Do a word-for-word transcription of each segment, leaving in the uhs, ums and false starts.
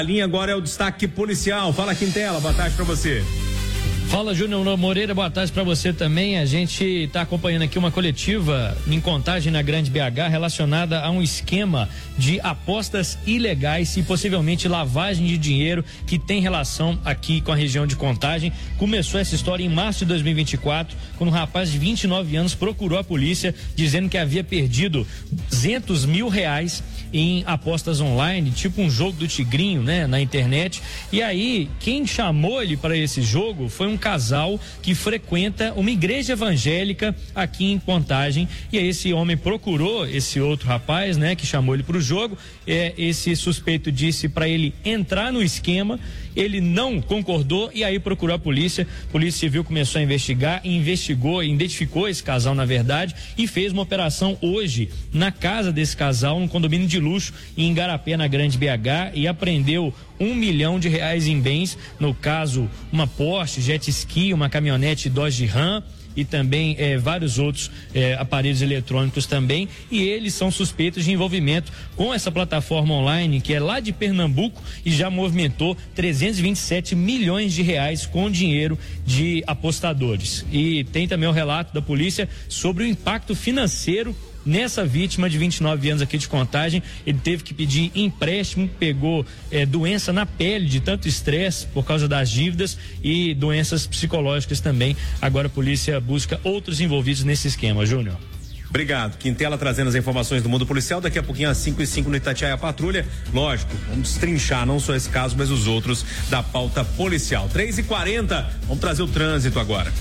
A linha agora é o destaque policial. Fala, Quintela, boa tarde pra você. Fala, Júnior Moreira, boa tarde para você também. A gente está acompanhando aqui uma coletiva em Contagem, na Grande B H, relacionada a um esquema de apostas ilegais e possivelmente lavagem de dinheiro que tem relação aqui com a região de Contagem. Começou essa história em março de dois mil e vinte e quatro, quando um rapaz de vinte e nove anos procurou a polícia dizendo que havia perdido duzentos mil reais em apostas online, tipo um jogo do Tigrinho, né, na internet. E aí, quem chamou ele para esse jogo foi um casal que frequenta uma igreja evangélica aqui em Contagem. E aí esse homem procurou esse outro rapaz, né, que chamou ele para o jogo. É, esse suspeito disse para ele entrar no esquema. Ele não concordou e aí procurou a polícia. A Polícia Civil começou a investigar e investigou, identificou esse casal, na verdade, e fez uma operação hoje na casa desse casal, um condomínio de luxo em Igarapé, na Grande B H, e apreendeu um milhão de reais em bens. No caso, uma Porsche, jet ski, uma caminhonete Dodge Ram e também eh, vários outros eh, aparelhos eletrônicos também, e eles são suspeitos de envolvimento com essa plataforma online que é lá de Pernambuco e já movimentou trezentos e vinte e sete milhões de reais com dinheiro de apostadores. E tem também o relato da polícia sobre o impacto financeiro nessa vítima de vinte e nove anos aqui de Contagem. Ele teve que pedir empréstimo, pegou eh, doença na pele de tanto estresse por causa das dívidas e doenças psicológicas também. Agora a polícia busca outros envolvidos nesse esquema. Júnior. Obrigado. Quintela trazendo as informações do mundo policial. Daqui a pouquinho às cinco e cinco no Itatiaia Patrulha. Lógico, vamos destrinchar não só esse caso, mas os outros da pauta policial. três e quarenta, vamos trazer o trânsito agora.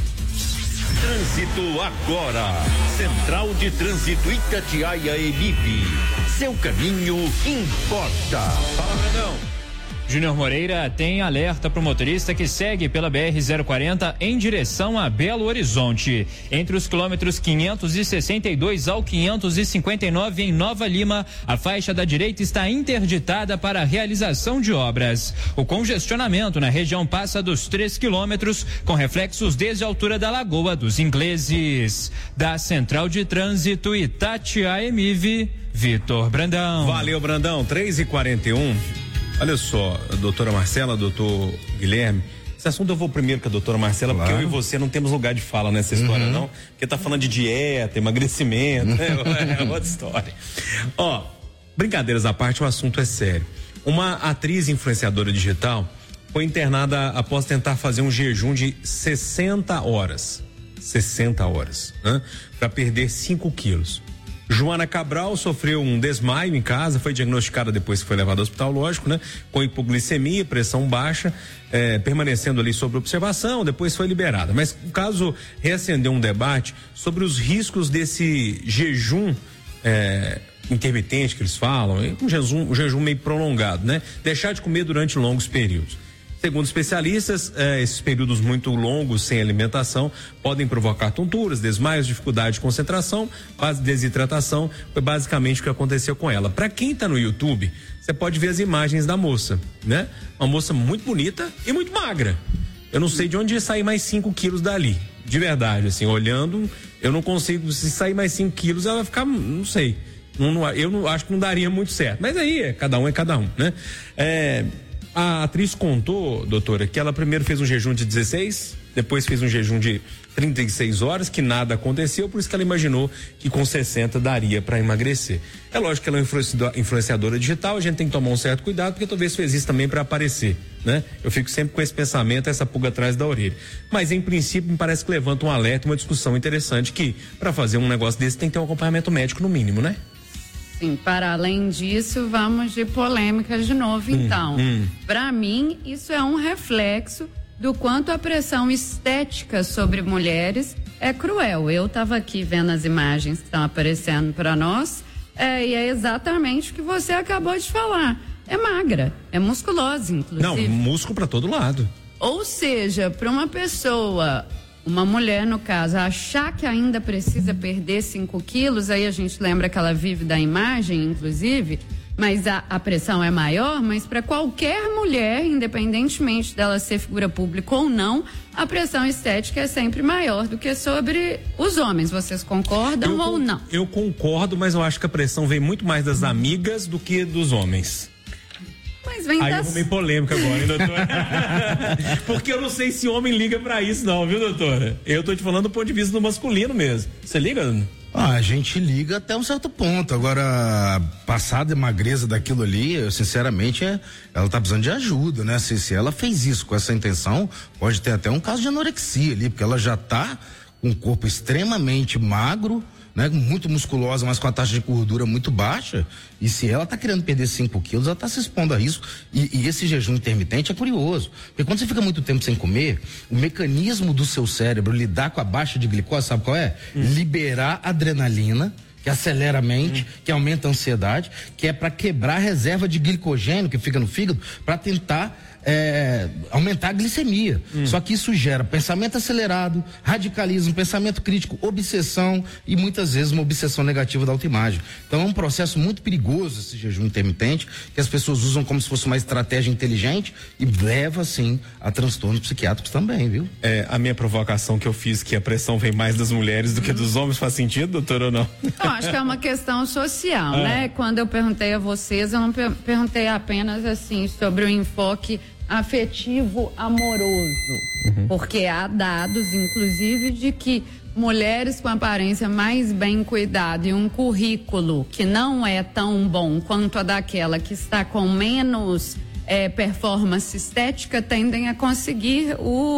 Trânsito agora. Central de Trânsito Itatiaia e M I P. Seu caminho importa. Fala, Brandão. Júnior Moreira tem alerta para o motorista que segue pela B R zero quarenta em direção a Belo Horizonte. Entre os quilômetros quinhentos e sessenta e dois ao quinhentos e cinquenta e nove em Nova Lima, a faixa da direita está interditada para a realização de obras. O congestionamento na região passa dos três quilômetros, com reflexos desde a altura da Lagoa dos Ingleses. Da Central de Trânsito Itatiaia M I V, Vitor Brandão. Valeu, Brandão. três e quarenta e um. Olha só, doutora Marcela, doutor Guilherme, esse assunto eu vou primeiro com a doutora Marcela, claro, porque eu e você não temos lugar de fala nessa história, uhum. não, porque tá falando de dieta, emagrecimento, né? É outra história. Ó, brincadeiras à parte, o assunto é sério. Uma atriz influenciadora digital foi internada após tentar fazer um jejum de sessenta horas, sessenta horas, né? Para perder cinco quilos. Joana Cabral sofreu um desmaio em casa, foi diagnosticada depois que foi levada ao hospital, lógico, né? Com hipoglicemia, pressão baixa, eh, permanecendo ali sob observação, depois foi liberada. Mas o caso reacendeu um debate sobre os riscos desse jejum eh, intermitente que eles falam, um jejum, um jejum meio prolongado, né? Deixar de comer durante longos períodos. Segundo especialistas, eh, esses períodos muito longos sem alimentação podem provocar tonturas, desmaios, dificuldade de concentração, desidratação. Foi basicamente o que aconteceu com ela. Para quem está no YouTube, você pode ver as imagens da moça, né? Uma moça muito bonita e muito magra. Eu não sei de onde ia sair mais cinco quilos dali. De verdade, assim, olhando, eu não consigo. Se sair mais cinco quilos, ela vai ficar, não sei. Não, não, eu não, acho que não daria muito certo. Mas aí, é, cada um é cada um, né? É. A atriz contou, doutora, que ela primeiro fez um jejum de dezesseis, depois fez um jejum de trinta e seis horas, que nada aconteceu, por isso que ela imaginou que com sessenta daria para emagrecer. É lógico que ela é uma influenciadora digital, a gente tem que tomar um certo cuidado, porque talvez fez isso também para aparecer, né? Eu fico sempre com esse pensamento, essa pulga atrás da orelha. Mas em princípio me parece que levanta um alerta, uma discussão interessante, que para fazer um negócio desse tem que ter um acompanhamento médico no mínimo, né? Sim, para além disso, vamos de polêmicas de novo, hum, então. Hum. Para mim, isso é um reflexo do quanto a pressão estética sobre mulheres é cruel. Eu estava aqui vendo as imagens que estão aparecendo para nós, é, e é exatamente o que você acabou de falar. É magra, é musculosa, inclusive. Não, músculo para todo lado. Ou seja, para uma pessoa... Uma mulher, no caso, achar que ainda precisa perder cinco quilos, aí a gente lembra que ela vive da imagem, inclusive, mas a, a pressão é maior, mas para qualquer mulher, independentemente dela ser figura pública ou não, a pressão estética é sempre maior do que sobre os homens. Vocês concordam eu, ou não? Eu concordo, mas eu acho que a pressão vem muito mais das amigas do que dos homens. Mas vem Aí das... eu arrumei polêmica agora, hein, doutora? Porque eu não sei se homem liga pra isso não, viu, doutora? Eu tô te falando do ponto de vista do masculino mesmo. Você liga? Ah, a gente liga até um certo ponto. Agora, passar de magreza daquilo ali, eu, sinceramente, é, ela tá precisando de ajuda, né? Se, se ela fez isso com essa intenção, pode ter até um caso de anorexia ali, porque ela já tá com um corpo extremamente magro, né? Muito musculosa, mas com a taxa de gordura muito baixa. E se ela tá querendo perder cinco quilos, ela tá se expondo a risco. E, e esse jejum intermitente é curioso. Porque quando você fica muito tempo sem comer, o mecanismo do seu cérebro lidar com a baixa de glicose, sabe qual é? Hum. Liberar adrenalina, que acelera a mente, hum. que aumenta a ansiedade, que é para quebrar a reserva de glicogênio que fica no fígado, para tentar É, aumentar a glicemia. Hum. Só que isso gera pensamento acelerado, radicalismo, pensamento crítico, obsessão e muitas vezes uma obsessão negativa da autoimagem. Então é um processo muito perigoso esse jejum intermitente, que as pessoas usam como se fosse uma estratégia inteligente e leva sim a transtornos psiquiátricos também, viu? É, a minha provocação que eu fiz, que a pressão vem mais das mulheres do que dos homens, faz sentido, doutor, ou não? Eu acho que é uma questão social, ah. né? Quando eu perguntei a vocês, eu não per- perguntei apenas assim sobre o enfoque afetivo amoroso, uhum. porque há dados, inclusive, de que mulheres com aparência mais bem cuidada e um currículo que não é tão bom quanto a daquela que está com menos é, performance estética tendem a conseguir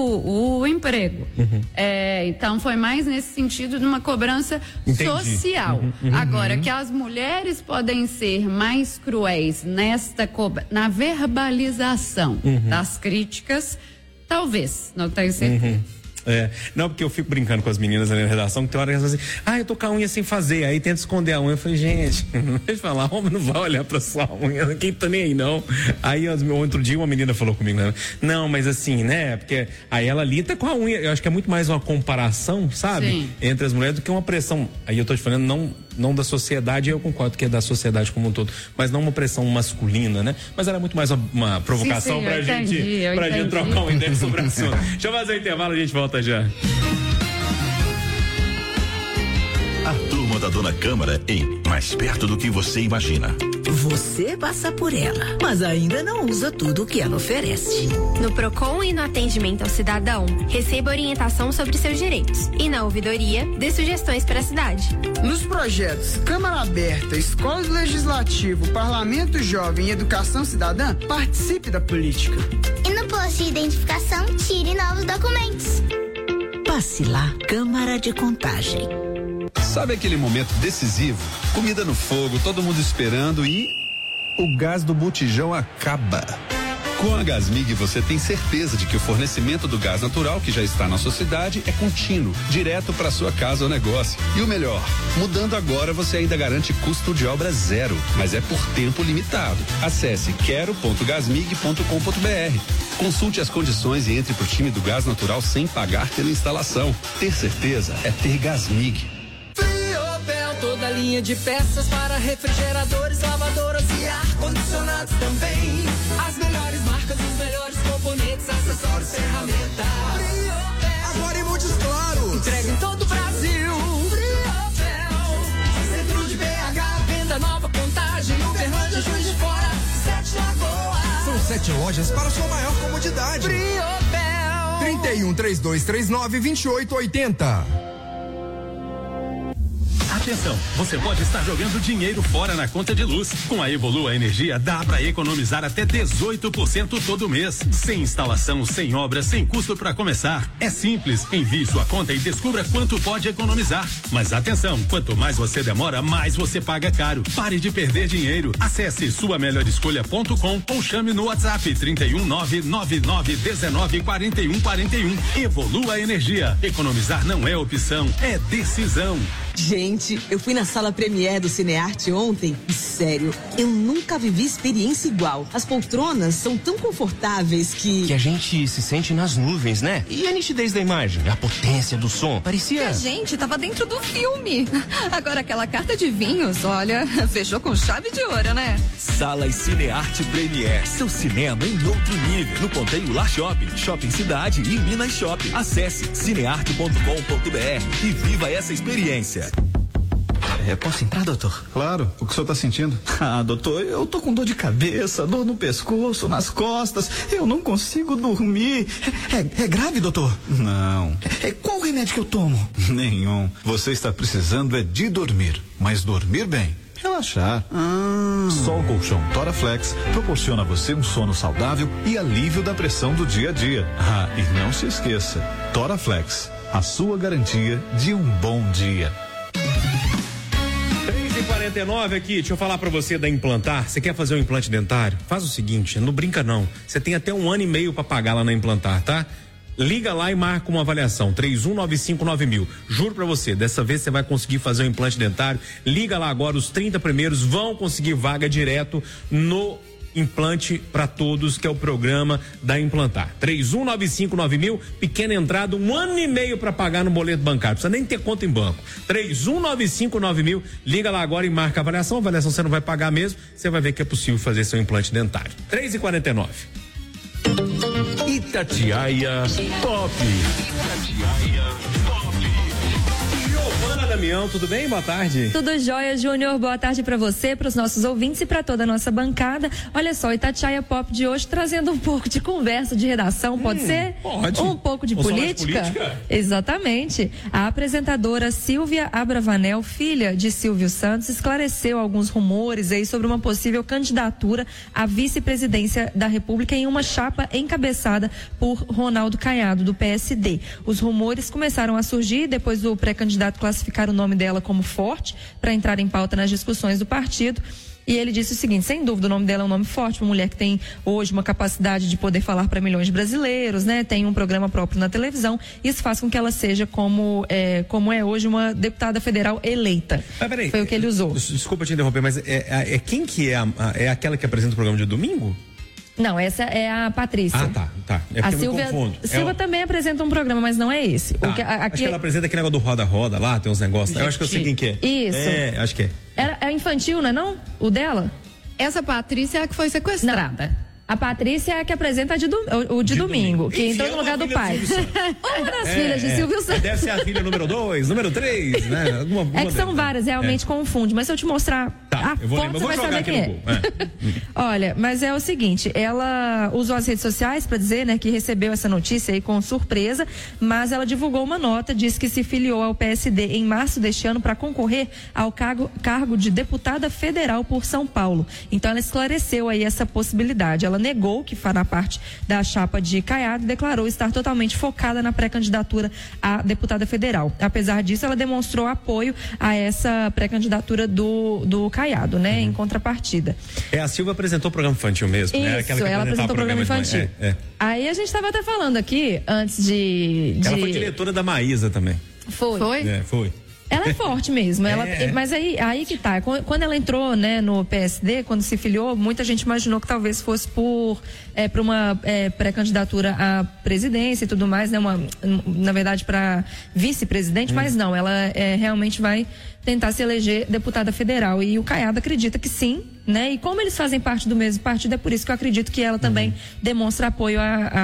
o, o emprego. Uhum. É, então foi mais nesse sentido de uma cobrança Entendi. social. Uhum, uhum, Agora, uhum. que as mulheres podem ser mais cruéis nesta co- na verbalização uhum. das críticas, talvez, não tenho certeza. Uhum. É, não, porque eu fico brincando com as meninas ali na redação, que tem hora que elas falam assim, ah, eu tô com a unha sem fazer, aí tenta esconder a unha. Eu falei, gente, deixa eu falar, homem não vai olhar pra sua unha, quem tá nem aí não. Aí, outro dia, uma menina falou comigo, né? Não, mas assim, né, porque aí ela ali tá com a unha, eu acho que é muito mais uma comparação, sabe? Sim. Entre as mulheres do que uma pressão. Aí eu tô te falando, não, não da sociedade, eu concordo que é da sociedade como um todo, mas não uma pressão masculina, né? Mas era muito mais uma, uma provocação sim, sim, pra, entendi, gente, pra gente trocar uma ideia sobre o assunto. Deixa eu fazer o intervalo, a gente volta já. A turma da Dona Câmara em Mais Perto do que Você Imagina. Você passa por ela, mas ainda não usa tudo o que ela oferece. No Procon e no atendimento ao cidadão, receba orientação sobre seus direitos. E na ouvidoria, dê sugestões para a cidade. Nos projetos Câmara Aberta, Escola Legislativo, Parlamento Jovem e Educação Cidadã, participe da política. E no posto de identificação, tire novos documentos. Passe lá, Câmara de Contagem. Sabe aquele momento decisivo? Comida no fogo, todo mundo esperando e o gás do botijão acaba. Com a Gasmig você tem certeza de que o fornecimento do gás natural que já está na sua cidade é contínuo, direto para sua casa ou negócio. E o melhor, mudando agora você ainda garante custo de obra zero, mas é por tempo limitado. Acesse quero ponto gasmig ponto com ponto br. Consulte as condições e entre pro time do gás natural sem pagar pela instalação. Ter certeza é ter Gasmig. Toda linha de peças para refrigeradores, lavadoras e ar-condicionados também. As melhores marcas, os melhores componentes, acessórios, ferramentas. Agora em Montes Claros. Entrega em todo o Brasil. Centro de B H, venda nova, Contagem, Uberlândia, Juiz de Fora, Sete Lagoas. São sete lojas para sua maior comodidade. Briobel. trinta e um, trinta e dois, trinta e nove, vinte e oito, oitenta. Atenção, você pode estar jogando dinheiro fora na conta de luz. Com a Evolua Energia dá para economizar até dezoito por cento todo mês. Sem instalação, sem obra, sem custo para começar. É simples, envie sua conta e descubra quanto pode economizar. Mas atenção, quanto mais você demora, mais você paga caro. Pare de perder dinheiro. Acesse sua melhor escolha ponto com ou chame no WhatsApp trinta e um, nove nove nove, dezenove, quarenta e um, quarenta e um. Evolua Energia. Economizar não é opção, é decisão. Gente, eu fui na sala Premiere do Cinearte ontem e, sério, eu nunca vivi experiência igual. As poltronas são tão confortáveis que... Que a gente se sente nas nuvens, né? E a nitidez da imagem, a potência do som, parecia... Que a gente tava dentro do filme. Agora aquela carta de vinhos, olha, fechou com chave de ouro, né? Sala e Cinearte Premiere, seu cinema em outro nível. No Ponteio Lar Shopping, Shopping Cidade e Minas Shopping. Acesse cinearte ponto com ponto br e viva essa experiência. É, posso entrar, doutor? Claro. O que o senhor tá sentindo? Ah, doutor, eu tô com dor de cabeça, dor no pescoço, nas costas. Eu não consigo dormir. É, é grave, doutor? Não. É, qual o remédio que eu tomo? Nenhum. Você está precisando é de dormir, mas dormir bem. Relaxar. Ah. Só o colchão Toraflex proporciona a você um sono saudável e alívio da pressão do dia a dia. Ah, e não se esqueça, Toraflex, a sua garantia de um bom dia. três e quarenta e nove aqui, deixa eu falar pra você da Implantar. Você quer fazer um implante dentário? Faz o seguinte, não brinca não. Você tem até um ano e meio pra pagar lá na Implantar, tá? Liga lá e marca uma avaliação, três um nove cinco nove mil. Juro pra você, dessa vez você vai conseguir fazer um implante dentário. Liga lá agora, os trinta primeiros vão conseguir vaga direto no Implante para Todos, que é o programa da Implantar. três um nove cinco nove mil, pequena entrada, um ano e meio para pagar no boleto bancário. Precisa nem ter conta em banco. três um nove cinco nove mil, liga lá agora e marca a avaliação. A avaliação você não vai pagar mesmo, você vai ver que é possível fazer seu implante dentário. três e quarenta e nove. Itatiaia Pop. Itatiaia Pop. Giovana Damião, tudo bem? Boa tarde. Tudo jóia, Júnior. Boa tarde para você, para os nossos ouvintes e para toda a nossa bancada. Olha só, o Itatiaia Pop de hoje trazendo um pouco de conversa, de redação, pode hum, ser? Pode. Um pouco de política? de política? Exatamente. A apresentadora Silvia Abravanel, filha de Silvio Santos, esclareceu alguns rumores aí sobre uma possível candidatura à vice-presidência da República em uma chapa encabeçada por Ronaldo Caiado, do P S D. Os rumores começaram a surgir depois do pré-candidato classificar o nome dela como forte para entrar em pauta nas discussões do partido. E ele disse o seguinte: sem dúvida, o nome dela é um nome forte, uma mulher que tem hoje uma capacidade de poder falar para milhões de brasileiros, né? Tem um programa próprio na televisão. Isso faz com que ela seja como é, como é hoje uma deputada federal eleita. Ah, peraí, foi o que ele usou. Desculpa te interromper, mas é, é, é quem que é a, é aquela que apresenta o programa de domingo? Não, essa é a Patrícia. Ah, tá, tá. É a Silvia, eu me confundo. é Silvia o... também apresenta um programa, mas não é esse. Tá. O que, a, acho aqui... que ela apresenta aquele negócio do roda-roda lá, tem uns negócios. Eu acho que eu sei quem que é. Isso. É, acho que é. Era, é infantil, não é não? O dela? Essa Patrícia é a que foi sequestrada. Não. A Patrícia é a que apresenta de do, o, o de, de domingo, domingo, que entrou no lugar do pai. Uma das é, filhas de é. Silvio Santos. Deve ser a filha número dois, número três, né? Alguma, alguma é que são várias, realmente é. confunde. Mas se eu te mostrar tá, a eu vou foto, você vai saber quem é. é. Olha, mas é o seguinte, ela usou as redes sociais para dizer, né, que recebeu essa notícia aí com surpresa, mas ela divulgou uma nota, disse que se filiou ao P S D em março deste ano para concorrer ao cargo, cargo de deputada federal por São Paulo. Então ela esclareceu aí essa possibilidade. Ela negou que fará parte da chapa de Caiado e declarou estar totalmente focada na pré-candidatura a deputada federal. Apesar disso, ela demonstrou apoio a essa pré-candidatura do, do Caiado, né, uhum. em contrapartida. É, a Silvia apresentou o programa infantil mesmo, Isso, né? Aquela que ela apresentou o programa, programa infantil. É, é. Aí a gente estava até falando aqui, antes de, de... Ela foi diretora da Maísa também. Foi? Foi? É, foi. Ela é forte mesmo, ela, é. mas aí, aí que tá, quando ela entrou, né, no P S D, quando se filiou, muita gente imaginou que talvez fosse por, é, para uma é, pré-candidatura à presidência e tudo mais, né, uma, na verdade para vice-presidente, hum. mas não, ela é, realmente vai tentar se eleger deputada federal e o Caiado acredita que sim, né, e como eles fazem parte do mesmo partido, é por isso que eu acredito que ela também uhum. demonstra apoio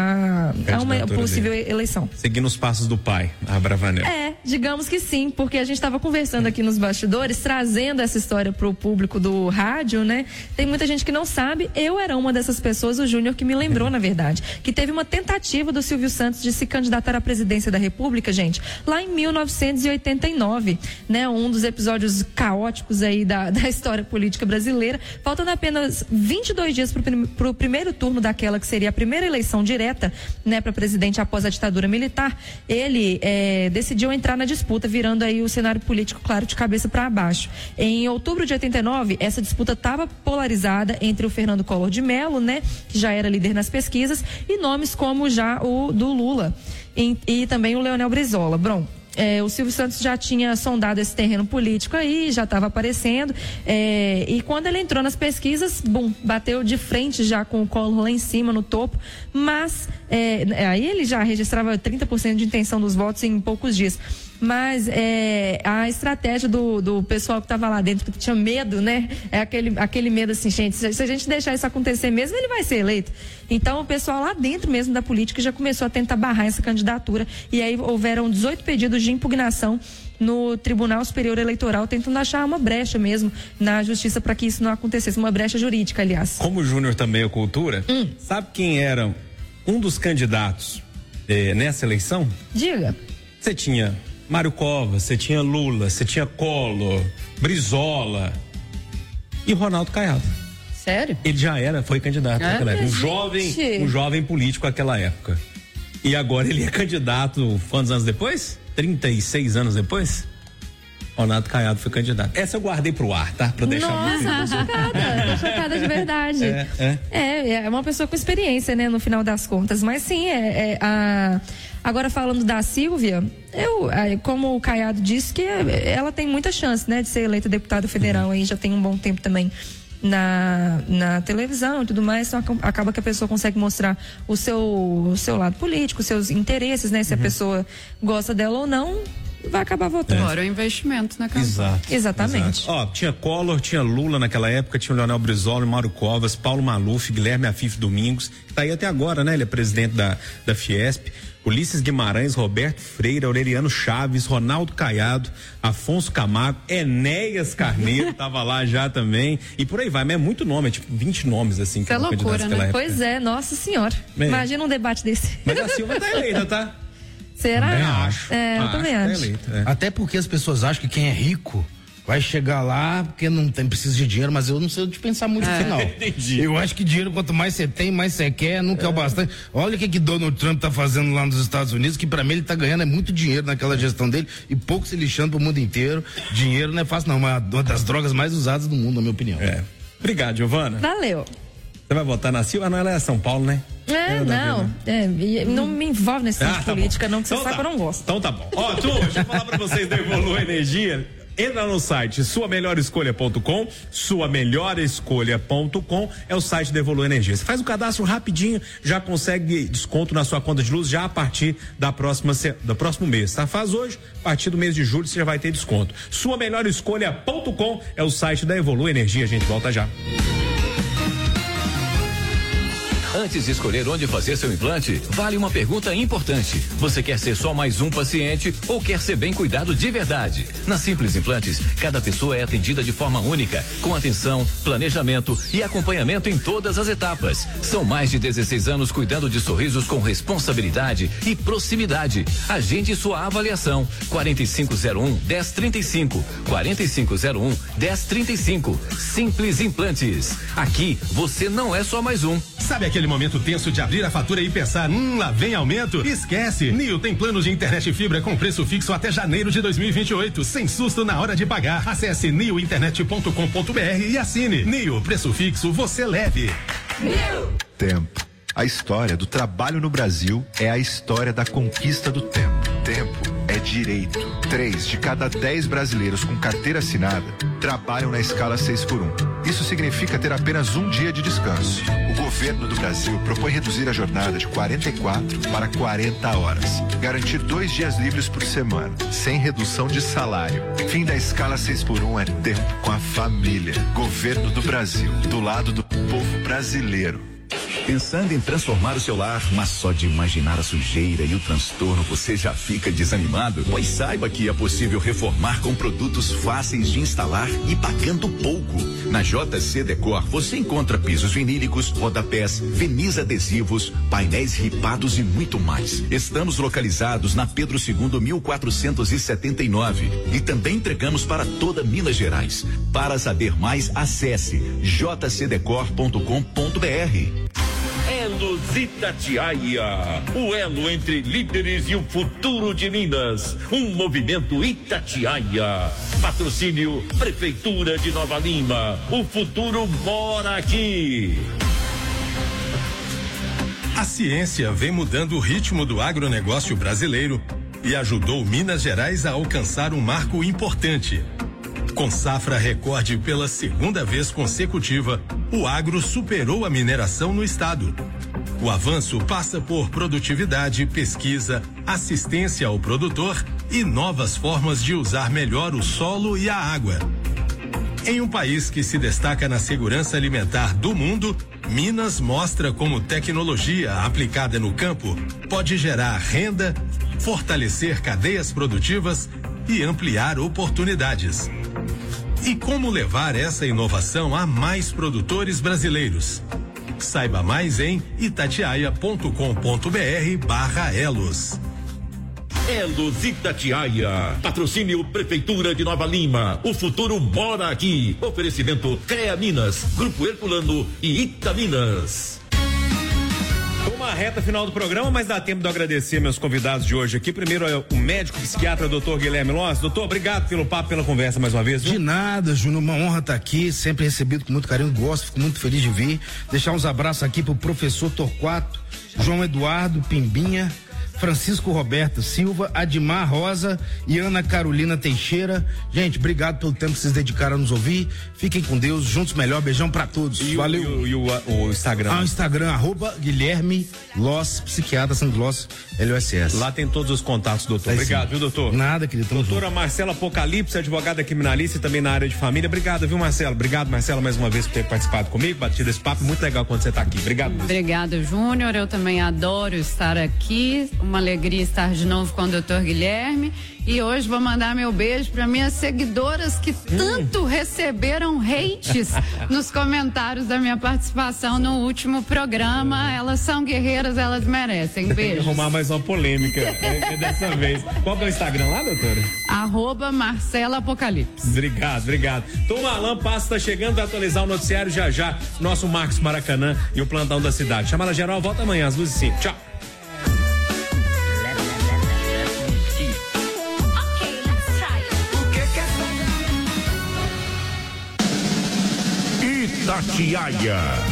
a, a, a uma possível dele. eleição. Seguindo os passos do pai, a Abravanel. É, digamos que sim, porque a gente estava conversando aqui nos bastidores, trazendo essa história para o público do rádio, né? Tem muita gente que não sabe, eu era uma dessas pessoas, o Júnior que me lembrou, uhum. na verdade, que teve uma tentativa do Silvio Santos de se candidatar à presidência da República, gente, lá em mil novecentos e oitenta e nove, né? Um dos episódios caóticos aí da, da história política brasileira. Faltando apenas vinte e dois dias para o primeiro turno daquela que seria a primeira eleição direta, né, para presidente após a ditadura militar, ele é, decidiu entrar na disputa, virando aí o cenário político, claro, de cabeça para baixo. Em outubro de oitenta e nove, essa disputa estava polarizada entre o Fernando Collor de Mello, né, que já era líder nas pesquisas, e nomes como já o do Lula e, e também o Leonel Brizola. Bom, É, o Silvio Santos já tinha sondado esse terreno político aí, já estava aparecendo, é, e quando ele entrou nas pesquisas, bum, bateu de frente já com o Collor lá em cima, no topo, mas é, aí ele já registrava trinta por cento de intenção dos votos em poucos dias. Mas é, a estratégia do, do pessoal que estava lá dentro, que tinha medo, né? É aquele, aquele medo assim, gente, se, se a gente deixar isso acontecer mesmo, ele vai ser eleito. Então o pessoal lá dentro mesmo da política já começou a tentar barrar essa candidatura. E aí houveram dezoito pedidos de impugnação no Tribunal Superior Eleitoral, tentando achar uma brecha mesmo na justiça para que isso não acontecesse, uma brecha jurídica, aliás. Como o Júnior também é cultura, hum. sabe quem era um dos candidatos eh, nessa eleição? Diga. Você tinha Mário Covas, você tinha Lula, você tinha Collor, Brizola e Ronaldo Caiado. Sério? Ele já era, foi candidato ah, naquela época. Um jovem, um jovem político naquela época. E agora ele é candidato, quantos anos depois? trinta e seis anos depois? Ronaldo Caiado foi candidato. Essa eu guardei pro ar, tá? Pra deixar Nossa, tô chocada, tô chocada de verdade. É, é. é, é uma pessoa com experiência, né, no final das contas. Mas sim, é, é a... Agora falando da Silvia, eu, como o Caiado disse, que ela tem muita chance, né, de ser eleita deputada federal, uhum. aí já tem um bom tempo também na, na televisão e tudo mais, então acaba que a pessoa consegue mostrar o seu, o seu lado político, os seus interesses, né, se uhum. a pessoa gosta dela ou não, vai acabar votando. Fora o investimento na campanha. Exato. Exatamente. Exato. Ó, tinha Collor, tinha Lula naquela época, tinha o Leonel Brizola, Mário Covas, Paulo Maluf, Guilherme Afif Domingos, que tá aí até agora, né? Ele é presidente da, da Fiesp, Ulisses Guimarães, Roberto Freire, Aureliano Chaves, Ronaldo Caiado, Afonso Camargo, Enéas Carneiro, tava lá já também, e por aí vai, mas é muito nome, é tipo vinte nomes assim. Que é loucura, né? Época. Pois é, nossa senhora. É. Imagina um debate desse. Mas a Silva tá eleita, tá? Será? Também acho. É, eu acho, também acho. Eleito, é. Até porque as pessoas acham que quem é rico vai chegar lá porque não tem, precisa de dinheiro, mas eu não sei de pensar muito é. no final. Entendi. Eu acho que dinheiro, quanto mais você tem, mais você quer, nunca é. é o bastante. Olha o que que Donald Trump tá fazendo lá nos Estados Unidos, que pra mim ele tá ganhando é muito dinheiro naquela gestão dele e pouco se lixando pro mundo inteiro. Dinheiro não é fácil não, mas uma das drogas mais usadas do mundo, na minha opinião. É. Obrigado, Giovana. Valeu. Você vai votar na Silva? Não, ela é São Paulo, né? É, não, é, não me envolve nesse tipo ah, de tá política, bom. não, que você então sabe tá. que eu não gosto. Então tá bom. Ó, tu, deixa eu falar pra vocês da Evolua Energia. Entra no site sua melhor escolha ponto com, sua melhor escolha ponto com é o site da Evolua Energia. Você faz o cadastro rapidinho, já consegue desconto na sua conta de luz já a partir da próxima, do próximo mês, tá? Faz hoje, a partir do mês de julho você já vai ter desconto. sua melhor escolha ponto com é o site da Evolua Energia, a gente volta já. Antes de escolher onde fazer seu implante, vale uma pergunta importante. Você quer ser só mais um paciente ou quer ser bem cuidado de verdade? Na Simples Implantes, cada pessoa é atendida de forma única, com atenção, planejamento e acompanhamento em todas as etapas. São mais de dezesseis anos cuidando de sorrisos com responsabilidade e proximidade. Agende sua avaliação. quarenta e cinco zero um, dez trinta e cinco. quarenta e cinco zero um, dez trinta e cinco. Simples Implantes. Aqui, você não é só mais um. Sabe aquele momento tenso de abrir a fatura e pensar, hum, lá vem aumento? Esquece! Nio tem planos de internet e fibra com preço fixo até janeiro de dois mil e vinte e oito, sem susto na hora de pagar. Acesse nio internet ponto com ponto br e assine. Nio, preço fixo, você leve. Nio. Tempo. A história do trabalho no Brasil é a história da conquista do tempo. Tempo é direito. Três de cada dez brasileiros com carteira assinada trabalham na escala seis por um. Isso significa ter apenas um dia de descanso. O governo do Brasil propõe reduzir a jornada de quarenta e quatro para quarenta horas. Garantir dois dias livres por semana, sem redução de salário. Fim da escala seis por um é tempo com a família. Governo do Brasil, do lado do povo brasileiro. Pensando em transformar o seu lar, mas só de imaginar a sujeira e o transtorno você já fica desanimado? Pois saiba que é possível reformar com produtos fáceis de instalar e pagando pouco. Na J C Decor você encontra pisos vinílicos, rodapés, verniz adesivos, painéis ripados e muito mais. Estamos localizados na Pedro segundo, mil quatrocentos e setenta e nove e também entregamos para toda Minas Gerais. Para saber mais, acesse j c decor ponto com ponto br. Elos Itatiaia, o elo entre líderes e o futuro de Minas. Um movimento Itatiaia. Patrocínio Prefeitura de Nova Lima. O futuro mora aqui. A ciência vem mudando o ritmo do agronegócio brasileiro e ajudou Minas Gerais a alcançar um marco importante. Com safra recorde pela segunda vez consecutiva, o agro superou a mineração no estado. O avanço passa por produtividade, pesquisa, assistência ao produtor e novas formas de usar melhor o solo e a água. Em um país que se destaca na segurança alimentar do mundo, Minas mostra como tecnologia aplicada no campo pode gerar renda, fortalecer cadeias produtivas e ampliar oportunidades. E como levar essa inovação a mais produtores brasileiros? Saiba mais em itatiaia ponto com ponto br barra Elos. Elos Itatiaia. Patrocínio Prefeitura de Nova Lima. O futuro mora aqui. Oferecimento CREA Minas, Grupo Herculano e Itaminas. Uma reta final do programa, mas dá tempo de eu agradecer meus convidados de hoje aqui. Primeiro é o médico psiquiatra doutor Guilherme Loss. Doutor, obrigado pelo papo, pela conversa mais uma vez. Viu? De nada, Júnior, uma honra estar aqui, sempre recebido com muito carinho, gosto, fico muito feliz de vir. Deixar uns abraços aqui pro professor Torquato, João Eduardo Pimbinha, Francisco Roberto Silva, Admar Rosa e Ana Carolina Teixeira. Gente, obrigado pelo tempo que vocês dedicaram a nos ouvir. Fiquem com Deus, juntos melhor, beijão pra todos. E valeu. O, e o, e o, o Instagram? Ah, o Instagram, arroba Guilherme Loss, psiquiatra, Santos Loss, L O S S. Lá tem todos os contatos, doutor. Aí obrigado, sim. viu, doutor? Nada, querido. Doutora junto. Marcela Apocalipse, advogada criminalista e também na área de família. Obrigado, viu, Marcela? Obrigado, Marcela, mais uma vez por ter participado comigo, batido esse papo. Muito legal quando você tá aqui. Obrigado. Obrigada, Júnior. Eu também adoro estar aqui. Uma alegria estar de novo com o doutor Guilherme. E hoje vou mandar meu beijo para minhas seguidoras que tanto receberam hates nos comentários da minha participação no último programa. Elas são guerreiras, elas merecem. Beijo. Arrumar mais uma polêmica é, é dessa vez. Qual que é o Instagram lá, doutora? Arroba Marcela Apocalipse. Obrigado, obrigado. Tom Alan Passo tá chegando para atualizar o noticiário já já. Nosso Marcos Maracanã e o plantão da cidade. Chamada geral, volta amanhã às duas e cinco. Tchau. Itatiaia.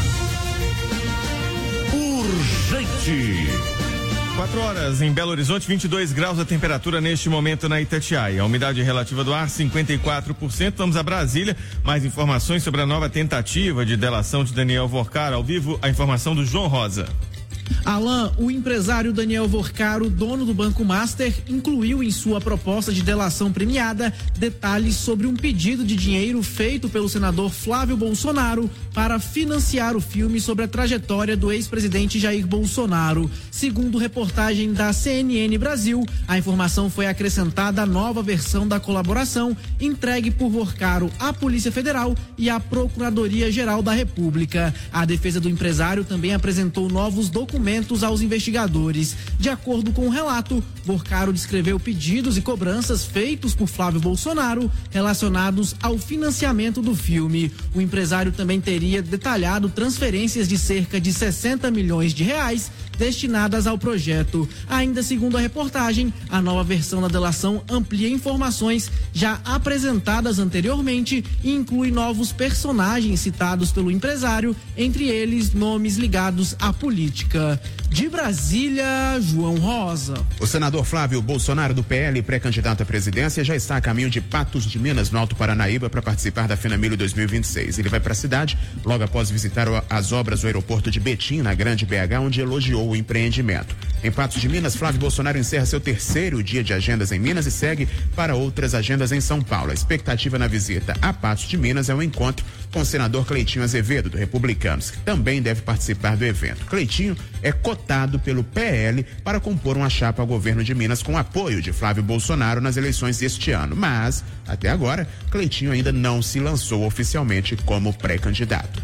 Urgente. Quatro horas em Belo Horizonte, vinte e dois graus a temperatura neste momento na Itatiaia. A umidade relativa do ar, cinquenta e quatro por cento. Vamos a Brasília. Mais informações sobre a nova tentativa de delação de Daniel Vorcara. Ao vivo, a informação do João Rosa. Alain, o empresário Daniel Vorcaro, dono do Banco Master, incluiu em sua proposta de delação premiada detalhes sobre um pedido de dinheiro feito pelo senador Flávio Bolsonaro para financiar o filme sobre a trajetória do ex-presidente Jair Bolsonaro. Segundo reportagem da C N N Brasil, a informação foi acrescentada à nova versão da colaboração entregue por Vorcaro à Polícia Federal e à Procuradoria-Geral da República. A defesa do empresário também apresentou novos documentos documentos aos investigadores. De acordo com o relato, Vorcaro descreveu pedidos e cobranças feitos por Flávio Bolsonaro relacionados ao financiamento do filme. O empresário também teria detalhado transferências de cerca de sessenta milhões de reais destinadas ao projeto. Ainda segundo a reportagem, a nova versão da delação amplia informações já apresentadas anteriormente e inclui novos personagens citados pelo empresário, entre eles nomes ligados à política. De Brasília, João Rosa. O senador Flávio Bolsonaro, do P L, pré-candidato à presidência, já está a caminho de Patos de Minas, no Alto Paranaíba, para participar da Finamilho dois mil e vinte e seis. Ele vai para a cidade logo após visitar as obras do aeroporto de Betim, na Grande B H, onde elogiou o empreendimento. Em Patos de Minas, Flávio Bolsonaro encerra seu terceiro dia de agendas em Minas e segue para outras agendas em São Paulo. A expectativa na visita a Patos de Minas é um encontro com o senador Cleitinho Azevedo, do Republicanos, que também deve participar do evento. Cleitinho é cotado pelo P L para compor uma chapa ao governo de Minas com apoio de Flávio Bolsonaro nas eleições deste ano. Mas, até agora, Cleitinho ainda não se lançou oficialmente como pré-candidato.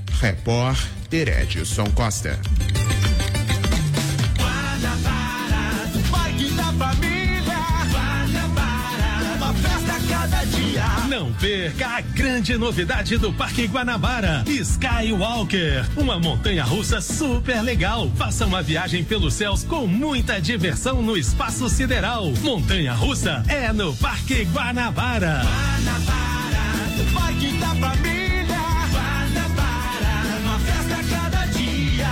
Repórter Edson Costa. Não perca a grande novidade do Parque Guanabara, Skywalker, uma montanha-russa super legal. Faça uma viagem pelos céus com muita diversão no espaço sideral. Montanha-russa é no Parque Guanabara. Guanabara, Parque da Família. Guanabara, uma festa a cada dia.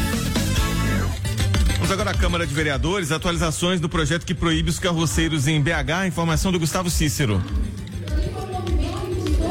Vamos agora à Câmara de Vereadores, atualizações do projeto que proíbe os carroceiros em B H. Informação do Gustavo Cícero.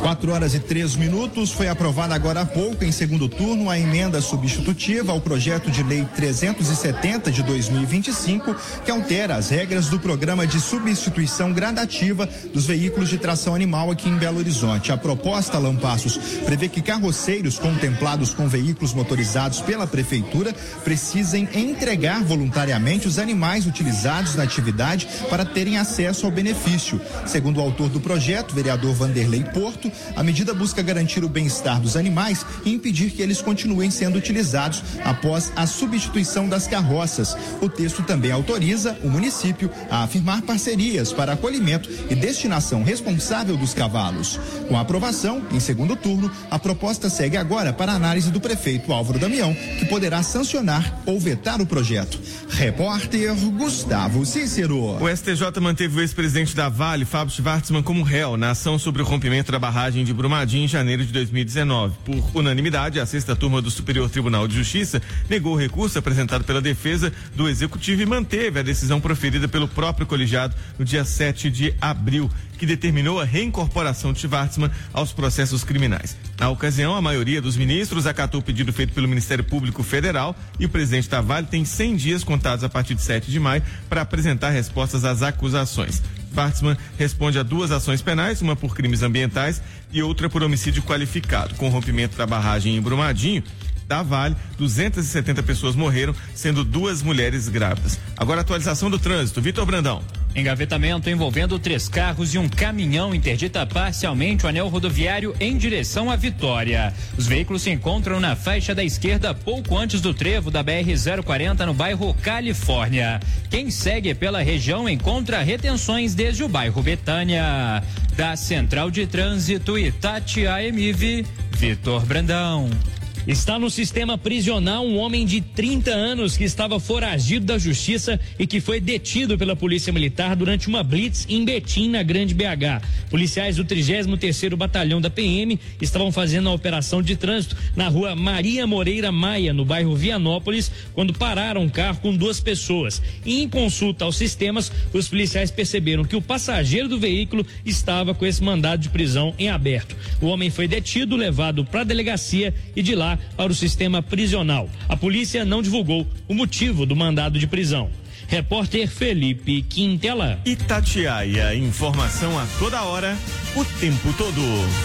Quatro horas e três minutos. Foi aprovada agora há pouco, em segundo turno, a emenda substitutiva ao projeto de lei trezentos e setenta de dois mil e vinte e cinco, que altera as regras do programa de substituição gradativa dos veículos de tração animal aqui em Belo Horizonte. A proposta, Alan Passos, prevê que carroceiros contemplados com veículos motorizados pela prefeitura precisem entregar voluntariamente os animais utilizados na atividade para terem acesso ao benefício. Segundo o autor do projeto, vereador Vanderlei Porto, a medida busca garantir o bem-estar dos animais e impedir que eles continuem sendo utilizados após a substituição das carroças. O texto também autoriza o município a afirmar parcerias para acolhimento e destinação responsável dos cavalos. Com a aprovação, em segundo turno, a proposta segue agora para a análise do prefeito Álvaro Damião, que poderá sancionar ou vetar o projeto. Repórter Gustavo Cícero. O S T J manteve o ex-presidente da Vale, Fábio Schvartzman, como réu na ação sobre o rompimento da barragem de Brumadinho em janeiro de dois mil e dezenove. Por unanimidade, a sexta turma do Superior Tribunal de Justiça negou o recurso apresentado pela defesa do Executivo e manteve a decisão proferida pelo próprio colegiado no dia sete de abril, que determinou a reincorporação de Schvartzman aos processos criminais. Na ocasião, a maioria dos ministros acatou o pedido feito pelo Ministério Público Federal e o presidente da Vale tem cem dias contados a partir de sete de maio para apresentar respostas às acusações. Schvartzman responde a duas ações penais, uma por crimes ambientais e outra por homicídio qualificado. Com o rompimento da barragem em Brumadinho, da Vale, duzentas e setenta pessoas morreram, sendo duas mulheres grávidas. Agora a atualização do trânsito. Vitor Brandão. Engavetamento envolvendo três carros e um caminhão interdita parcialmente o anel rodoviário em direção à Vitória. Os veículos se encontram na faixa da esquerda pouco antes do trevo da B R zero quarenta no bairro Califórnia. Quem segue pela região encontra retenções desde o bairro Betânia. Da Central de Trânsito Itatiaia Emive, Vitor Brandão. Está no sistema prisional um homem de trinta anos que estava foragido da justiça e que foi detido pela Polícia Militar durante uma blitz em Betim, na Grande B H. Policiais do trigésimo terceiro Batalhão da P M estavam fazendo a operação de trânsito na rua Maria Moreira Maia, no bairro Vianópolis, quando pararam um carro com duas pessoas. E em consulta aos sistemas, os policiais perceberam que o passageiro do veículo estava com esse mandado de prisão em aberto. O homem foi detido, levado para a delegacia e de lá para o sistema prisional. A polícia não divulgou o motivo do mandado de prisão. Repórter Felipe Quintela. Itatiaia, informação a toda hora, o tempo todo.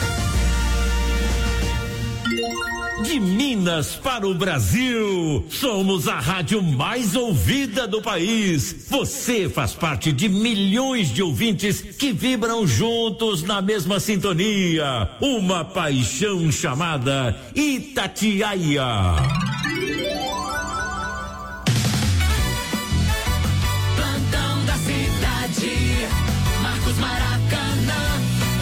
De Minas para o Brasil, somos a rádio mais ouvida do país. Você faz parte de milhões de ouvintes que vibram juntos na mesma sintonia. Uma paixão chamada Itatiaia. Plantão da cidade, Marcos Maracanã.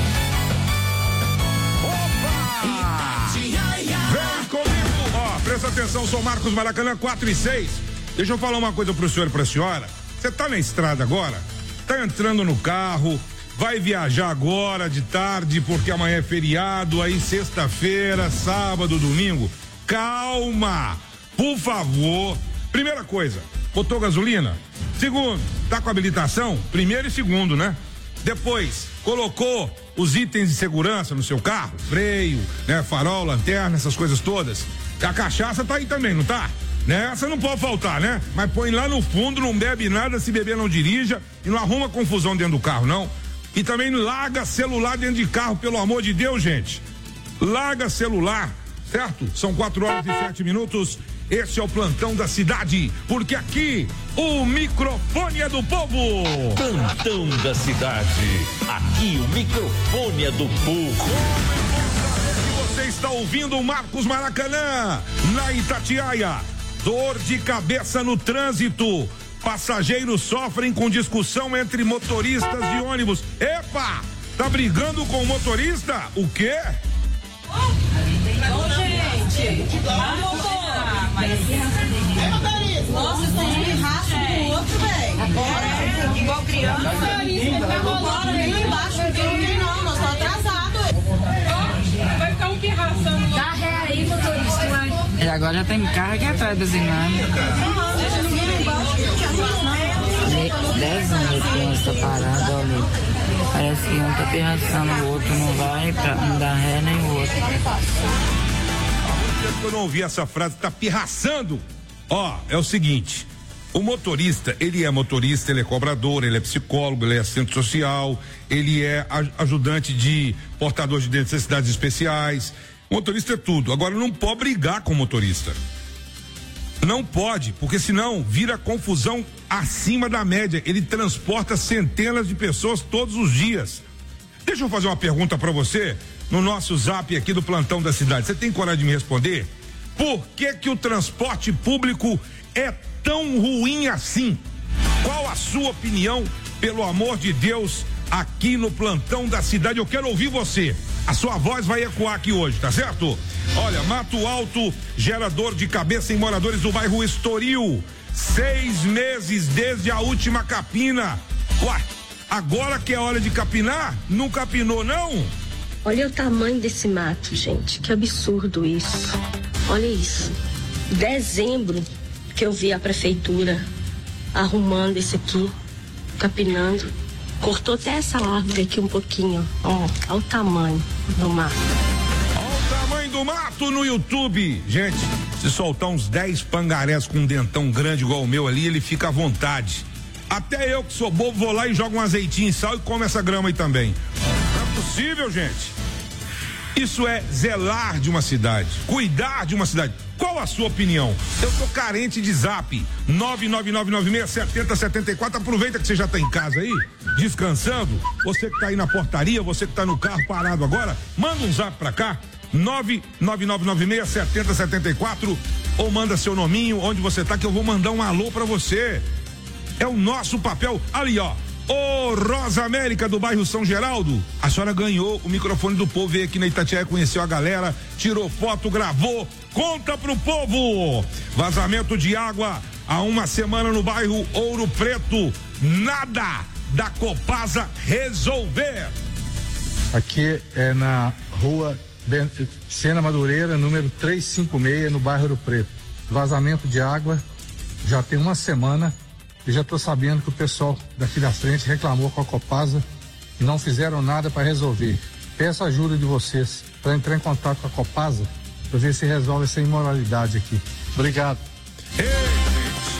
Presta atenção, sou Marcos Maracanã, quatro e seis. Deixa eu falar uma coisa pro senhor e pra senhora. Você tá na estrada agora? Tá entrando no carro, vai viajar agora de tarde porque amanhã é feriado, aí sexta-feira, sábado, domingo. Calma, por favor. Primeira coisa, botou gasolina? Segundo, tá com habilitação? Primeiro e segundo, né? Depois, colocou os itens de segurança no seu carro? Freio, né? Farol, lanterna, essas coisas todas. A cachaça tá aí também, não tá? Né? Essa não pode faltar, né? Mas põe lá no fundo, não bebe nada, se beber não dirija e não arruma confusão dentro do carro, não. E também larga celular dentro de carro, pelo amor de Deus, gente. Larga celular, certo? São quatro horas e sete minutos. Esse é o plantão da cidade, porque aqui o microfone é do povo. Plantão da cidade, aqui o microfone é do povo. Você está ouvindo o Marcos Maracanã, na Itatiaia. Dor de cabeça no trânsito. Passageiros sofrem com discussão entre motoristas de ônibus. Epa! Tá brigando com o motorista? O quê? Ô, gente, vamos embora. Nossa, vocês me racham um do outro, velho. Agora, igual criança. Agora, nem embaixo, porque não tem não, nós estamos atrasados. Vai ficar um que raçando. Dá ré aí, motorista, vai. E agora já tem carro aqui atrás buzinando. Não, deixa ninguém lá embaixo. dez anos que essa parada, olha. Parece que um tá pirraçando o outro, não vai, pra, não dá ré nem o outro. Eu não ouvi essa frase, tá pirraçando. Ó, é o seguinte, o motorista, ele é motorista, ele é cobrador, ele é psicólogo, ele é assistente social, ele é ajudante de portador de necessidades especiais. O motorista é tudo. Agora, não pode brigar com o motorista. Não pode, porque senão vira confusão acima da média. Ele transporta centenas de pessoas todos os dias. Deixa eu fazer uma pergunta para você no nosso zap aqui do plantão da cidade. Você tem coragem de me responder? Por que que o transporte público é tão ruim assim? Qual a sua opinião, pelo amor de Deus, aqui no plantão da cidade? Eu quero ouvir você. A sua voz vai ecoar aqui hoje, tá certo? Olha, Mato Alto gera dor de cabeça em moradores do bairro Estoril. Seis meses desde a última capina. Ué, agora que é hora de capinar? Não capinou, não? Olha o tamanho desse mato, gente. Que absurdo isso. Olha isso. Dezembro que eu vi a prefeitura arrumando isso aqui, capinando. Cortou até essa árvore aqui um pouquinho. Ó, olha o tamanho do mato. Olha o tamanho do mato no YouTube. Gente, se soltar uns dez pangarés com um dentão grande igual o meu ali, ele fica à vontade. Até eu que sou bobo vou lá e jogo um azeitinho e sal e como essa grama aí também. Não é possível, gente. Isso é zelar de uma cidade, cuidar de uma cidade. Qual a sua opinião? Eu tô carente de zap. nove nove nove nove seis sete zero sete quatro. Aproveita que você já tá em casa aí, descansando. Você que tá aí na portaria, você que tá no carro parado agora, manda um zap pra cá. nove nove nove nove seis sete zero sete quatro ou manda seu nominho, onde você tá, que eu vou mandar um alô pra você. É o nosso papel. Ali, ó. Ô, Rosa América do bairro São Geraldo, a senhora ganhou o microfone do povo, veio aqui na Itatiaia, conheceu a galera, tirou foto, gravou, conta pro povo. Vazamento de água há uma semana no bairro Ouro Preto, nada da Copasa resolver. Aqui é na rua Sena Madureira, número trezentos e cinquenta e seis, no bairro Ouro Preto. Vazamento de água já tem uma semana. E já estou sabendo que o pessoal daqui da frente reclamou com a Copasa e não fizeram nada para resolver. Peço a ajuda de vocês para entrar em contato com a Copasa para ver se resolve essa imoralidade aqui. Obrigado. Ei, gente,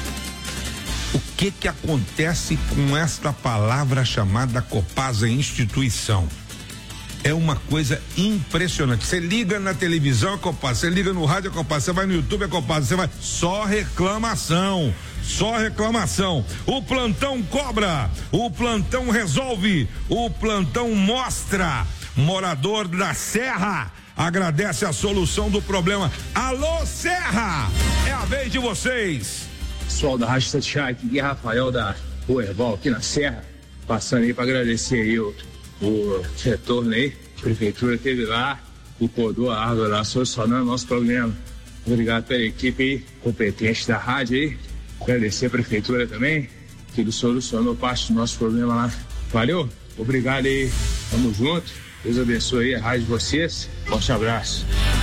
o que que acontece com esta palavra chamada Copasa instituição? É uma coisa impressionante. Você liga na televisão, é Copasa. Você liga no rádio, é Copasa. Você vai no YouTube, é Copasa. Você vai. Só reclamação. Só reclamação. O plantão cobra. O plantão resolve. O plantão mostra. Morador da Serra agradece a solução do problema. Alô, Serra! É a vez de vocês. Pessoal da Rádio Itatiaia, aqui é Rafael da Rua Erval, aqui na Serra. Passando aí para agradecer aí o. O retorno aí, a prefeitura teve lá e podou a árvore lá, solucionando o nosso problema. Obrigado pela equipe aí, competente da rádio aí. Agradecer a prefeitura também, que ele solucionou parte do nosso problema lá. Valeu, obrigado aí, tamo junto. Deus abençoe aí a rádio de vocês. Forte abraço.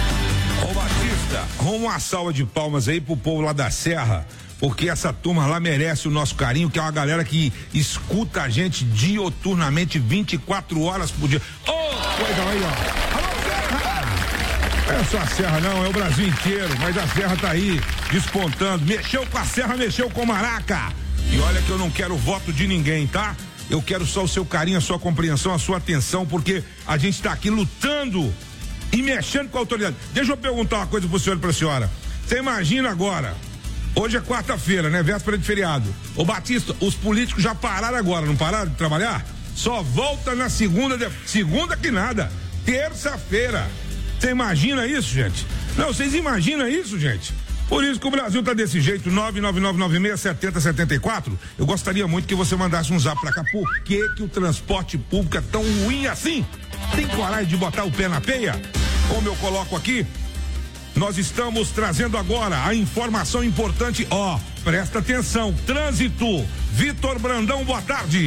Ô Batista, arruma uma salva de palmas aí pro povo lá da Serra, porque essa turma lá merece o nosso carinho, que é uma galera que escuta a gente dioturnamente, vinte e quatro horas por dia. Ô, oh, coisa aí, ó. Alô, Serra! Não é só a Serra não, é o Brasil inteiro, mas a Serra tá aí, despontando. Mexeu com a Serra, mexeu com o Maraca. E olha que eu não quero voto de ninguém, tá? Eu quero só o seu carinho, a sua compreensão, a sua atenção, porque a gente tá aqui lutando e mexendo com a autoridade. Deixa eu perguntar uma coisa pro senhor e pra senhora. Você imagina agora, hoje é quarta-feira, né? Véspera de feriado. Ô Batista, os políticos já pararam agora, não pararam de trabalhar? Só volta na segunda, de... segunda que nada, terça-feira. Você imagina isso, gente? Não, vocês imaginam isso, gente? Por isso que o Brasil tá desse jeito. Nove nove nove nove seis sete zero sete quatro. Eu gostaria muito que você mandasse um zap pra cá. Por que que o transporte público é tão ruim assim? Tem coragem de botar o pé na peia? Como eu coloco aqui, nós estamos trazendo agora a informação importante. Ó, presta atenção. Trânsito. Vitor Brandão, boa tarde.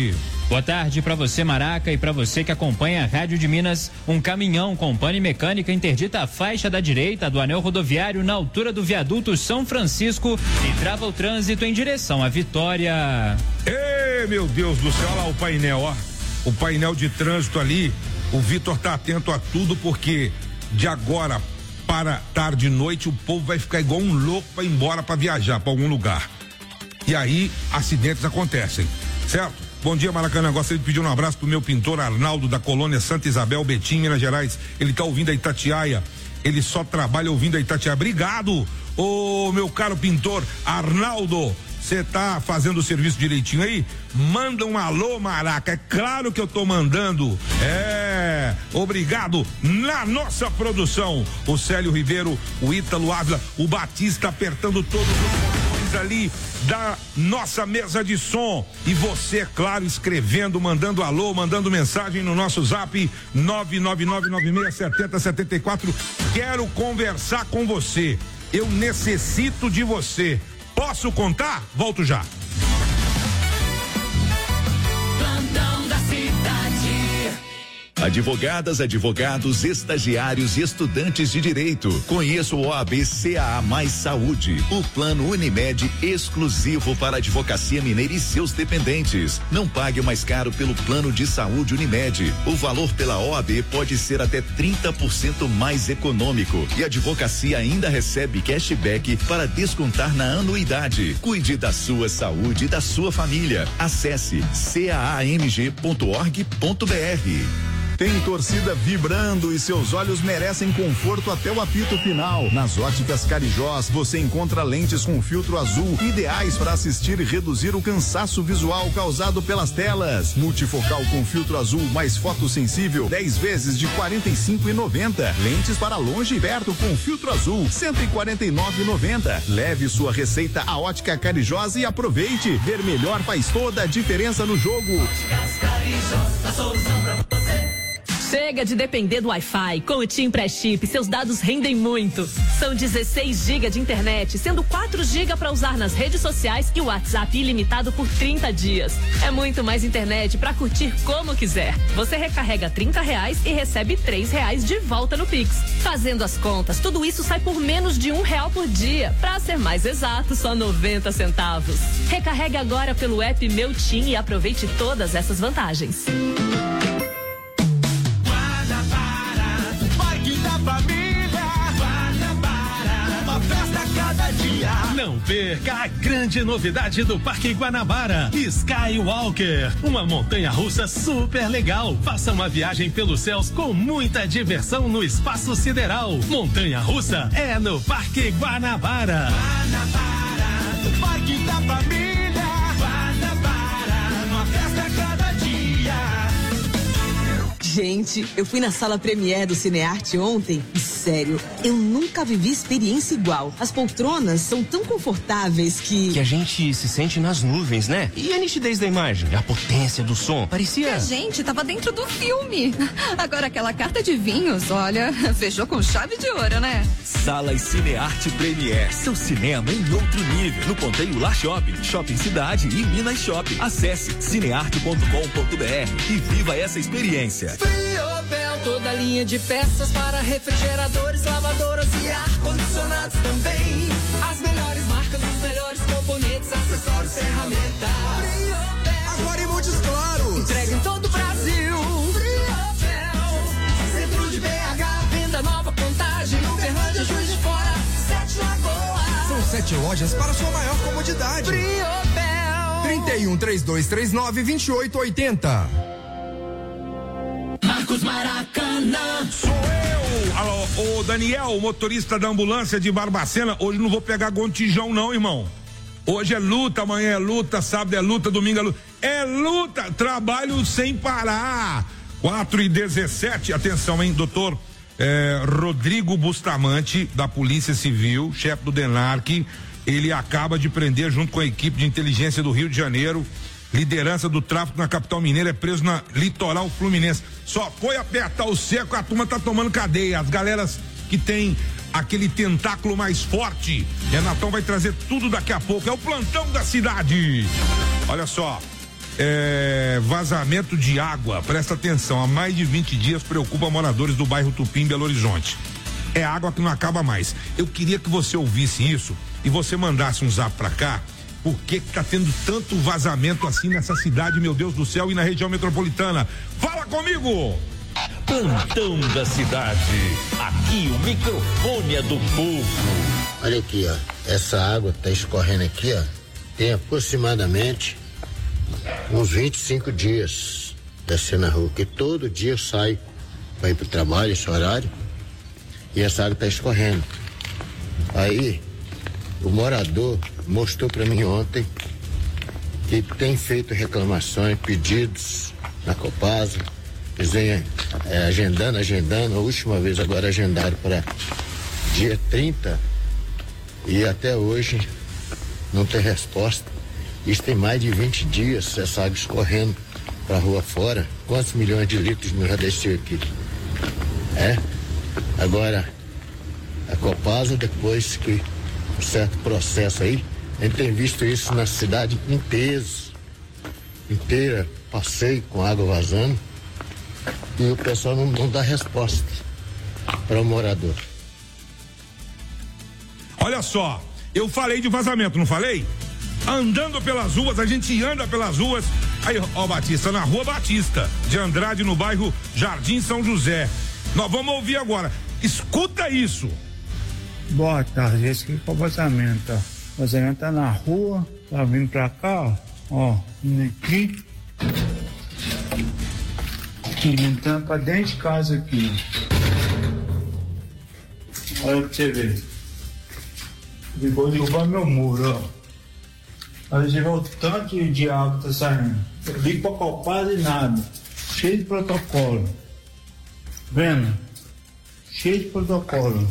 Boa tarde para você, Maraca, e para você que acompanha a Rádio de Minas. Um caminhão com pane mecânica interdita a faixa da direita do anel rodoviário na altura do viaduto São Francisco e trava o trânsito em direção à Vitória. Ei, meu Deus do céu, olha lá o painel, ó. O painel de trânsito ali. O Vitor tá atento a tudo porque de agora para tarde e noite o povo vai ficar igual um louco para ir embora para viajar para algum lugar. E aí acidentes acontecem, certo? Bom dia, Maracanã. Gostaria de pedir um abraço pro meu pintor Arnaldo da colônia Santa Isabel, Betim, Minas Gerais. Ele tá ouvindo a Itatiaia. Ele só trabalha ouvindo a Itatiaia. Obrigado, ô meu caro pintor Arnaldo. Você tá fazendo o serviço direitinho aí? Manda um alô, Maraca. É claro que eu tô mandando. É, obrigado. Na nossa produção, o Célio Ribeiro, o Ítalo Ávila, o Batista apertando todos os botões ali da nossa mesa de som. E você, é claro, escrevendo, mandando alô, mandando mensagem no nosso zap nove nove nove nove seis sete zero sete quatro. Quero conversar com você. Eu necessito de você. Posso contar? Volto já. Plantão da cidade. Advogadas, advogados, estagiários e estudantes de direito. Conheça o O A B C A A Mais Saúde, o plano Unimed exclusivo para a advocacia mineira e seus dependentes. Não pague o mais caro pelo plano de saúde Unimed. O valor pela O A B pode ser até trinta por cento mais econômico e a advocacia ainda recebe cashback para descontar na anuidade. Cuide da sua saúde e da sua família. Acesse c a a m g ponto org ponto b r. Tem torcida vibrando e seus olhos merecem conforto até o apito final. Nas Óticas Carijós você encontra lentes com filtro azul, ideais para assistir e reduzir o cansaço visual causado pelas telas. Multifocal com filtro azul mais fotossensível, dez vezes de quarenta e cinco reais e noventa centavos. Lentes para longe e perto com filtro azul, cento e quarenta e nove reais e noventa centavos. Leve sua receita à Ótica Carijós e aproveite. Ver melhor faz toda a diferença no jogo. Óticas Carijós, a solução pra você. Chega de depender do Wi-Fi. Com o TIM Pré-Chip, seus dados rendem muito. São dezesseis gigas de internet, sendo quatro gigas para usar nas redes sociais e o WhatsApp ilimitado por trinta dias. É muito mais internet para curtir como quiser. Você recarrega trinta reais e recebe três reais de volta no Pix. Fazendo as contas, tudo isso sai por menos de um real por dia. Para ser mais exato, só noventa centavos. Recarregue agora pelo app Meu TIM e aproveite todas essas vantagens. Não perca a grande novidade do Parque Guanabara, Skywalker, uma montanha-russa super legal. Faça uma viagem pelos céus com muita diversão no espaço sideral. Montanha-russa é no Parque Guanabara. Guanabara, o Parque da Família. Guanabara, uma festa a cada dia. Gente, eu fui na sala Premiere do Cinearte ontem e, sério, eu nunca vivi experiência igual. As poltronas são tão confortáveis que... Que a gente se sente nas nuvens, né? E a nitidez da imagem, a potência do som, parecia... Que a gente tava dentro do filme. Agora aquela carta de vinhos, olha, fechou com chave de ouro, né? Salas Cinearte Premiere, seu cinema em outro nível. No Ponteio La Shopping, Shopping Cidade e Minas Shopping. Acesse cinearte ponto com ponto b r e viva essa experiência. Friobel, toda linha de peças para refrigeradores, lavadoras e ar-condicionados também. As melhores marcas, os melhores componentes, acessórios, ferramentas. Friobel. Agora em Montes Claros. Entrega em todo o Brasil. Friobel. Centro de B H, venda nova, Contagem, Uberlândia, Juiz de Fora, Sete Lagoas. São sete lojas para sua maior comodidade. Friobel. trinta e um, trinta e dois, trinta e nove, vinte e oito, oitenta. Marcos Maracanã. Sou eu, alô, o Daniel, o motorista da ambulância de Barbacena. Hoje não vou pegar gontijão não, irmão. Hoje é luta, amanhã é luta, sábado é luta, domingo é luta. É luta, trabalho sem parar. quatro e dezessete, atenção, hein, doutor eh, Rodrigo Bustamante, da Polícia Civil, chefe do DENARC. Ele acaba de prender, junto com a equipe de inteligência do Rio de Janeiro, liderança do tráfico na capital mineira, é preso na Litoral Fluminense. Só foi apertar o seco, a turma tá tomando cadeia. As galeras que tem aquele tentáculo mais forte. Renatão vai trazer tudo daqui a pouco. É o plantão da cidade. Olha só, É, vazamento de água, presta atenção, há mais de vinte dias preocupa moradores do bairro Tupim, Belo Horizonte. É água que não acaba mais. Eu queria que você ouvisse isso e você mandasse um zap pra cá. Por que que tá tendo tanto vazamento assim nessa cidade, meu Deus do céu, e na região metropolitana? Fala comigo! Plantão da cidade. Aqui o microfone é do povo. Olha aqui, ó. Essa água tá escorrendo aqui, ó. Tem aproximadamente uns vinte e cinco dias descendo na rua, porque todo dia eu saio para ir pro trabalho, esse horário, e essa água tá escorrendo. Aí, o morador mostrou para mim ontem que tem feito reclamações, pedidos na Copasa, eles vêm é, agendando, agendando, a última vez agora agendaram para dia trinta e até hoje não tem resposta. Isso tem mais de vinte dias, essa água escorrendo para a rua fora. Quantos milhões de litros não já desceu aqui? É? Agora, a Copasa, depois que um certo processo aí, a gente tem visto isso na cidade inteira, inteira, passeio com água vazando, e o pessoal não, não dá resposta para o morador. Olha só, eu falei de vazamento, não falei? Andando pelas ruas, a gente anda pelas ruas. Aí, ó, Batista, na rua Batista de Andrade, no bairro Jardim São José. Nós vamos ouvir agora. Escuta isso. Boa tarde, esse aqui é o vazamento, ó. O vazamento tá na rua, tá vindo pra cá, ó. Ó, vindo aqui. Entrando pra dentro de casa aqui. Olha pra você ver. Vou derrubar meu muro, ó. Olha, você vê o tanto de água que tá saindo. Eu ligo pra Copasa e nada. Cheio de protocolo. Vendo? Cheio de protocolo.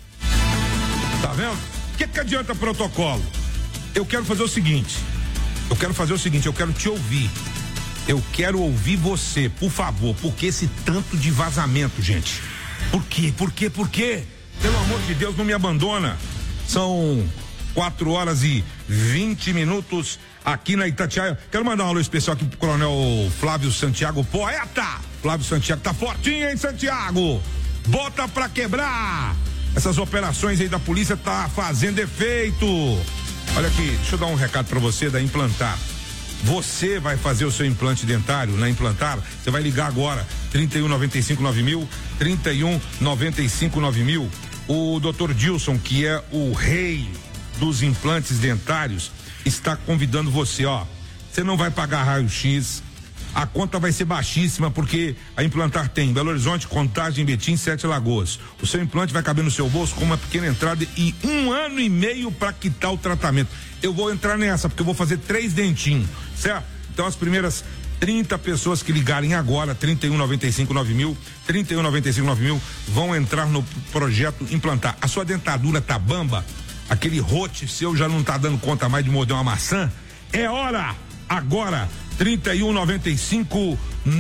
Tá vendo? O que que adianta protocolo? Eu quero fazer o seguinte. Eu quero fazer o seguinte, eu quero te ouvir. Eu quero ouvir você, por favor. Por que esse tanto de vazamento, gente? Por quê? Por quê? Por quê? Pelo amor de Deus, não me abandona. São quatro horas e vinte minutos aqui na Itatiaia. Quero mandar um alô especial aqui pro Coronel Flávio Santiago, poeta. Flávio Santiago tá fortinho, hein, Santiago? Bota pra quebrar. Essas operações aí da polícia tá fazendo efeito. Olha aqui, deixa eu dar um recado pra você da Implantar. Você vai fazer o seu implante dentário na Implantar? Você vai ligar agora, trinta e um, noventa e cinco, nove mil, trinta e um, noventa e cinco, nove mil. O doutor Dilson, que é o rei dos implantes dentários, está convidando você, ó. Você não vai pagar raio-x, a conta vai ser baixíssima, porque a Implantar tem Belo Horizonte, Contagem, Betim, Sete Lagoas. O seu implante vai caber no seu bolso com uma pequena entrada e um ano e meio para quitar o tratamento. Eu vou entrar nessa, porque eu vou fazer três dentinhos, certo? Então as primeiras trinta pessoas que ligarem agora, trinta e um, noventa e cinco, nove mil, trinta e um, noventa e cinco, nove mil, vão entrar no projeto Implantar. A sua dentadura tá bamba? Aquele rote seu já não tá dando conta mais de morder uma maçã? É hora! Agora! trinta e um, noventa e cinco,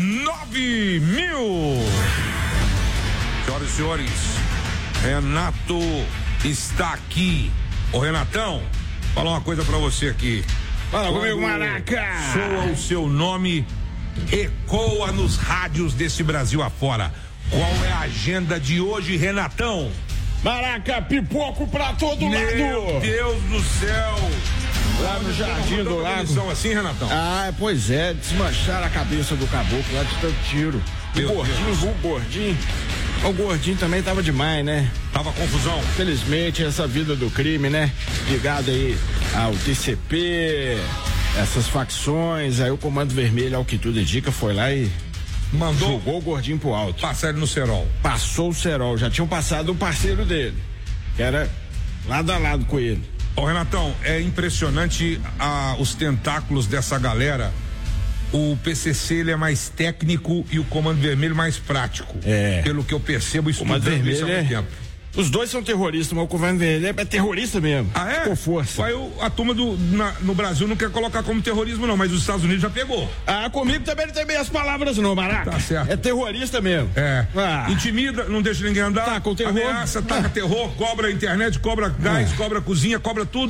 nove mil! Senhoras e senhores, Renato está aqui. Ô Renatão, falar uma coisa pra você aqui. Fala comigo, Maraca! Soa o seu nome, ecoa nos rádios desse Brasil afora. Qual é a agenda de hoje, Renatão? Maraca, pipoco pra todo Meu lado! Meu Deus do céu! Lá no Jardim do Lago. São assim, Renatão? Ah, pois é, desmancharam a cabeça do caboclo lá de tanto tiro. O gordinho, o gordinho. O gordinho também tava demais, né? Tava confusão. Felizmente, essa vida do crime, né? Ligado aí ao T C P, essas facções, aí o Comando Vermelho, ao que tudo indica, foi lá e mandou, jogou o gordinho pro alto. Passar ele no cerol. Passou o cerol, já tinham passado um parceiro dele, que era lado a lado com ele. Ô Renatão, é impressionante ah, os tentáculos dessa galera. O P C C ele é mais técnico e o Comando Vermelho mais prático. É. Pelo que eu percebo, estudando isso há muito tempo. Os dois são terroristas, mas o Comando Vermelho é terrorista mesmo. Ah, é? Com força. Aí a turma do, na, no Brasil não quer colocar como terrorismo, não, mas os Estados Unidos já pegou. Ah, comigo também não tem bem as palavras, não, Maraca. Tá certo. É terrorista mesmo. É. Ah. Intimida, não deixa ninguém andar. Tá com terror. Ameaça, taca ah. terror, cobra internet, cobra gás, ah. cobra cozinha, cobra tudo.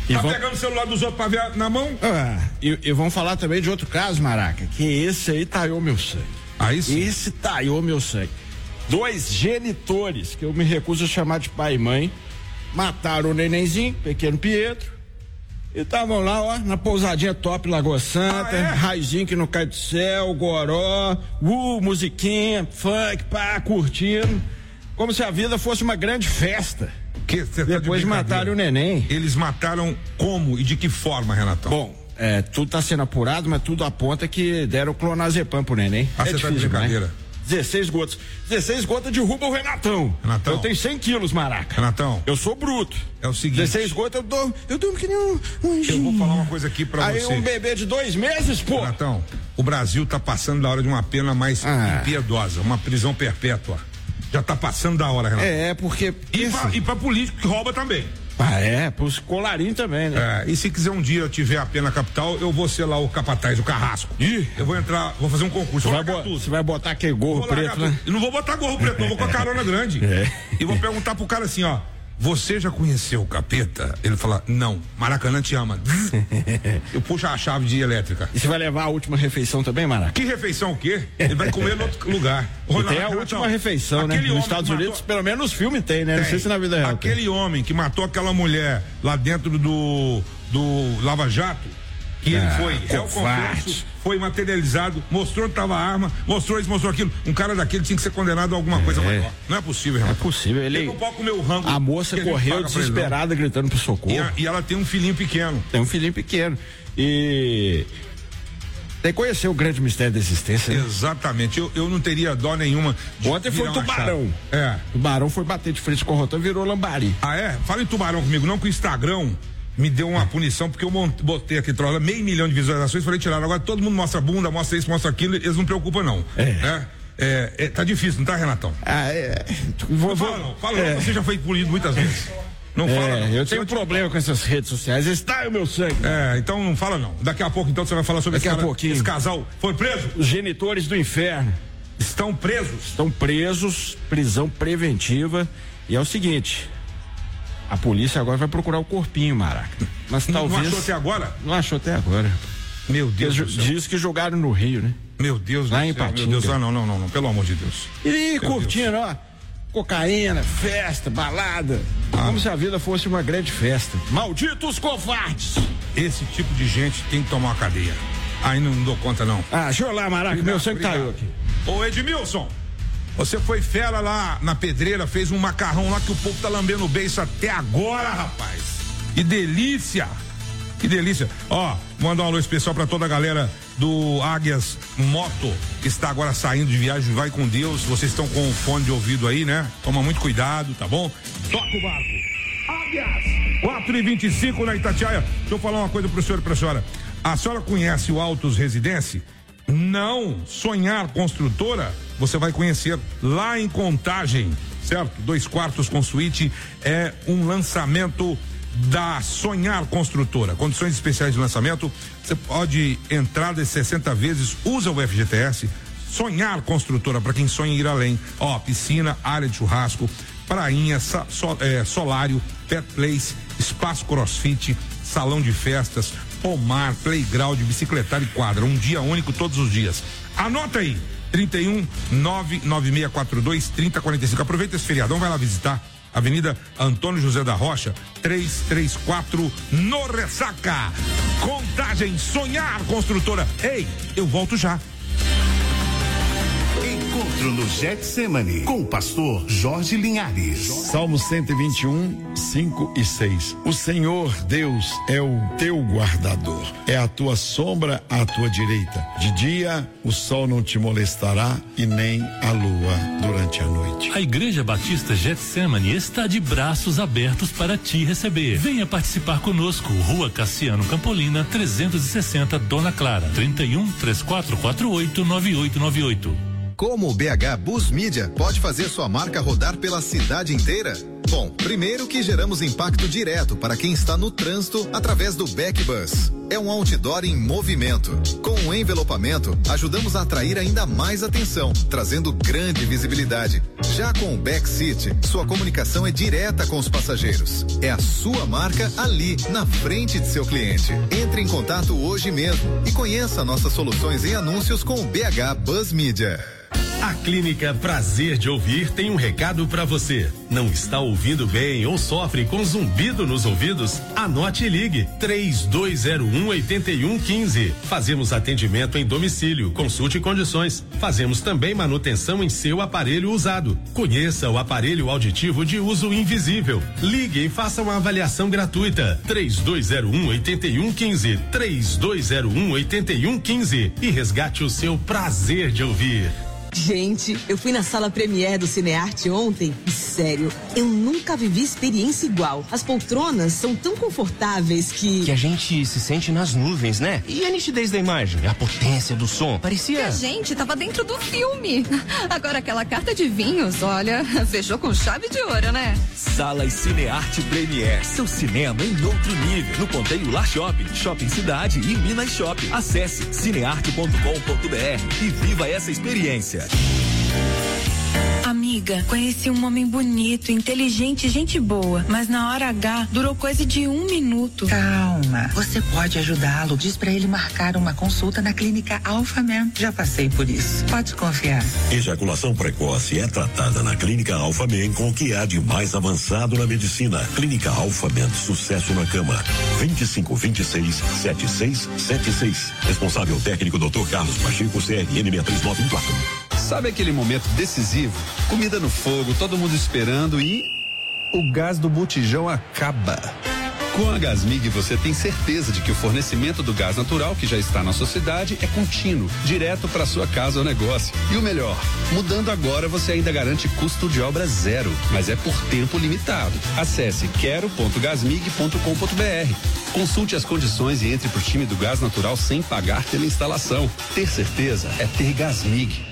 Tá vão... pegando o celular dos outros pra ver na mão? Ah, e, e vamos falar também de outro caso, Maraca, que esse aí taiou meu sangue. Aí sim. Esse taiou meu sangue. Dois genitores, que eu me recuso a chamar de pai e mãe, mataram o nenenzinho, pequeno Pietro, e estavam lá, ó, na pousadinha top Lagoa Santa, ah, é? Raizinho que não cai do céu, goró, uh, musiquinha, funk, pá, curtindo, como se a vida fosse uma grande festa. Que, tá Depois de mataram o neném. Eles mataram como e de que forma, Renatão? Bom, é, tudo tá sendo apurado, mas tudo aponta que deram clonazepam pro neném. Ah, é você tá de brincadeira. Né? dezesseis gotas. dezesseis gotas derruba o Renatão. Renatão. Eu tenho cem quilos, Maraca. Renatão. Eu sou bruto. É o seguinte. dezesseis gotas eu dou, eu durmo que nem um, um Eu vou falar uma coisa aqui pra Aí você. Aí um bebê de dois meses, pô. Renatão, o Brasil tá passando da hora de uma pena mais ah. impiedosa, uma prisão perpétua. Já tá passando da hora, Renatão. É, porque... E pra, e pra político que rouba também. Ah, é, pros colarinhos também, né? É, e se quiser um dia eu tiver a pena capital, eu vou ser lá o capataz, o carrasco. Ih, eu vou entrar, vou fazer um concurso. Você vai, bo vai botar aquele gorro preto, né? Eu não vou botar gorro preto, não, vou com a carona grande. É. E vou perguntar pro cara assim, ó, você já conheceu o capeta? Ele fala, não, Maracanã te ama. Eu puxo a chave de elétrica. E você vai levar a última refeição também, Maracanã? Que refeição o quê? Ele vai comer em outro lugar. E tem a última refeição, né? Nos Estados Unidos, matou... pelo menos nos filmes tem, né? Tem. Não sei se na vida real. Aquele tem. homem que matou aquela mulher lá dentro do, do Lava Jato, que ah, ele foi réu confesso, foi materializado, mostrou onde estava a arma, mostrou isso, mostrou aquilo. Um cara daquele tinha que ser condenado a alguma é. coisa maior. Não é possível, Renato. É possível. Ele, ele não pode comer o rango. A moça correu desesperada gritando pro socorro. E, a, e ela tem um filhinho pequeno. Tem um filhinho pequeno. E tem que conhecer o grande mistério da existência. Né? Exatamente. Eu, eu não teria dó nenhuma. De Ontem foi o tubarão. É. Tubarão foi bater de frente com o Rotão e virou lambari. Ah, é? Fala em tubarão comigo, não, que o Instagram me deu uma punição, porque eu botei aqui trola, meio milhão de visualizações, falei tirar. Agora todo mundo mostra bunda, mostra isso, mostra aquilo, eles não preocupam, não. É. Né? É, é, tá difícil, não tá, Renatão? Ah, é. Vou, não fala, não. Fala, é. Não, você já foi punido muitas vezes. Não é, fala, não. Eu tenho um problema com essas redes sociais. Está o meu sangue. É, então não fala, não. Daqui a pouco, então, você vai falar sobre Daqui esse, a cara, pouquinho. esse casal. Foi preso? Os genitores do inferno. Estão presos? Estão presos, prisão preventiva. E é o seguinte. A polícia agora vai procurar o corpinho, Maraca. Mas não, talvez. Não achou até agora? Não achou até agora. Meu Deus do céu. Diz que jogaram no Rio, né? Meu Deus Lá do em céu. Patinga. Meu Deus, ah, não, não, não, não, pelo amor de Deus. E curtindo, ó. Cocaína, festa, balada. Ah. Como se a vida fosse uma grande festa. Malditos covardes! Esse tipo de gente tem que tomar uma cadeia. Aí não dou conta, não. Ah, deixa eu lá, Maraca, meu sangue tá aqui. Ô, Edmilson. Você foi fera lá na pedreira, fez um macarrão lá que o povo tá lambendo o beiço até agora, rapaz. Que delícia! Que delícia. Ó, mandar um alô especial pra toda a galera do Águias Moto, que está agora saindo de viagem. Vai com Deus. Vocês estão com o fone de ouvido aí, né? Toma muito cuidado, tá bom? Toca o barco. Águias! quatro e vinte e cinco na Itatiaia. Deixa eu falar uma coisa pro senhor e pra senhora. A senhora conhece o Autos Residência? Não. Sonhar Construtora? Você vai conhecer lá em Contagem, certo? Dois quartos com suíte, é um lançamento da Sonhar Construtora. Condições especiais de lançamento, você pode entrar de sessenta vezes, usa o F G T S. Sonhar Construtora, para quem sonha em ir além. Ó, piscina, área de churrasco, prainha, so, é, solário, pet place, espaço crossfit, salão de festas, pomar, playground, bicicletário e quadra. Um dia único todos os dias. Anota aí. trinta e um, nove nove seis quatro dois, trinta e quarenta e cinco. Aproveita esse feriadão, vai lá visitar. Avenida Antônio José da Rocha, trezentos e trinta e quatro, no Ressaca. Contagem, Sonhar Construtora. Ei, eu volto já. Encontro no Getsemane com o pastor Jorge Linhares. Salmo cento e vinte e um, cinco e seis. O Senhor Deus é o teu guardador, é a tua sombra à tua direita. De dia o sol não te molestará e nem a lua durante a noite. A Igreja Batista Getsemane está de braços abertos para te receber. Venha participar conosco. Rua Cassiano Campolina, trezentos e sessenta, Dona Clara. trinta e um, três quatro quatro oito, nove oito nove oito. Como o B H Bus Mídia pode fazer sua marca rodar pela cidade inteira? Bom, primeiro que geramos impacto direto para quem está no trânsito através do Backbus. É um outdoor em movimento. Com o envelopamento, ajudamos a atrair ainda mais atenção, trazendo grande visibilidade. Já com o Backseat, sua comunicação é direta com os passageiros. É a sua marca ali, na frente de seu cliente. Entre em contato hoje mesmo e conheça nossas soluções em anúncios com o B H Buzz Media. A Clínica Prazer de Ouvir tem um recado para você. Não está ouvindo bem ou sofre com zumbido nos ouvidos? Anote e ligue três dois zero um oito um um cinco. Fazemos atendimento em domicílio, consulte condições. Fazemos também manutenção em seu aparelho usado. Conheça o aparelho auditivo de uso invisível. Ligue e faça uma avaliação gratuita. três dois zero um oito um um cinco. três dois zero um oito um um cinco e resgate o seu prazer de ouvir. Gente, eu fui na sala Premier do Cinearte ontem e, sério, eu nunca vivi experiência igual. As poltronas são tão confortáveis que... Que a gente se sente nas nuvens, né? E a nitidez da imagem, a potência do som, parecia... Que a gente tava dentro do filme. Agora aquela carta de vinhos, olha, fechou com chave de ouro, né? Salas Cinearte Premier, seu cinema em outro nível. No Ponteio Lar Shopping, Shopping Cidade e Minas Shopping. Acesse cinearte ponto com ponto br e viva essa experiência. Amiga, conheci um homem bonito, inteligente, gente boa, mas na hora H durou coisa de um minuto. Calma, você pode ajudá-lo. Diz pra ele marcar uma consulta na clínica Alphaman. Já passei por isso. Pode confiar. Ejaculação precoce é tratada na clínica Alphaman com o que há de mais avançado na medicina. Clínica Alphaman, sucesso na cama. vinte e cinco, vinte e seis, setenta e seis setenta e seis. Responsável técnico doutor Carlos Pacheco, C R N seis três nove um quatro. Sabe aquele momento decisivo? Comida no fogo, todo mundo esperando e o gás do botijão acaba. Com a Gasmig você tem certeza de que o fornecimento do gás natural que já está na sua cidade é contínuo, direto para sua casa ou negócio. E o melhor, mudando agora você ainda garante custo de obra zero, mas é por tempo limitado. Acesse quero ponto gasmig ponto com ponto br. Consulte as condições e entre pro time do gás natural sem pagar pela instalação. Ter certeza é ter Gasmig.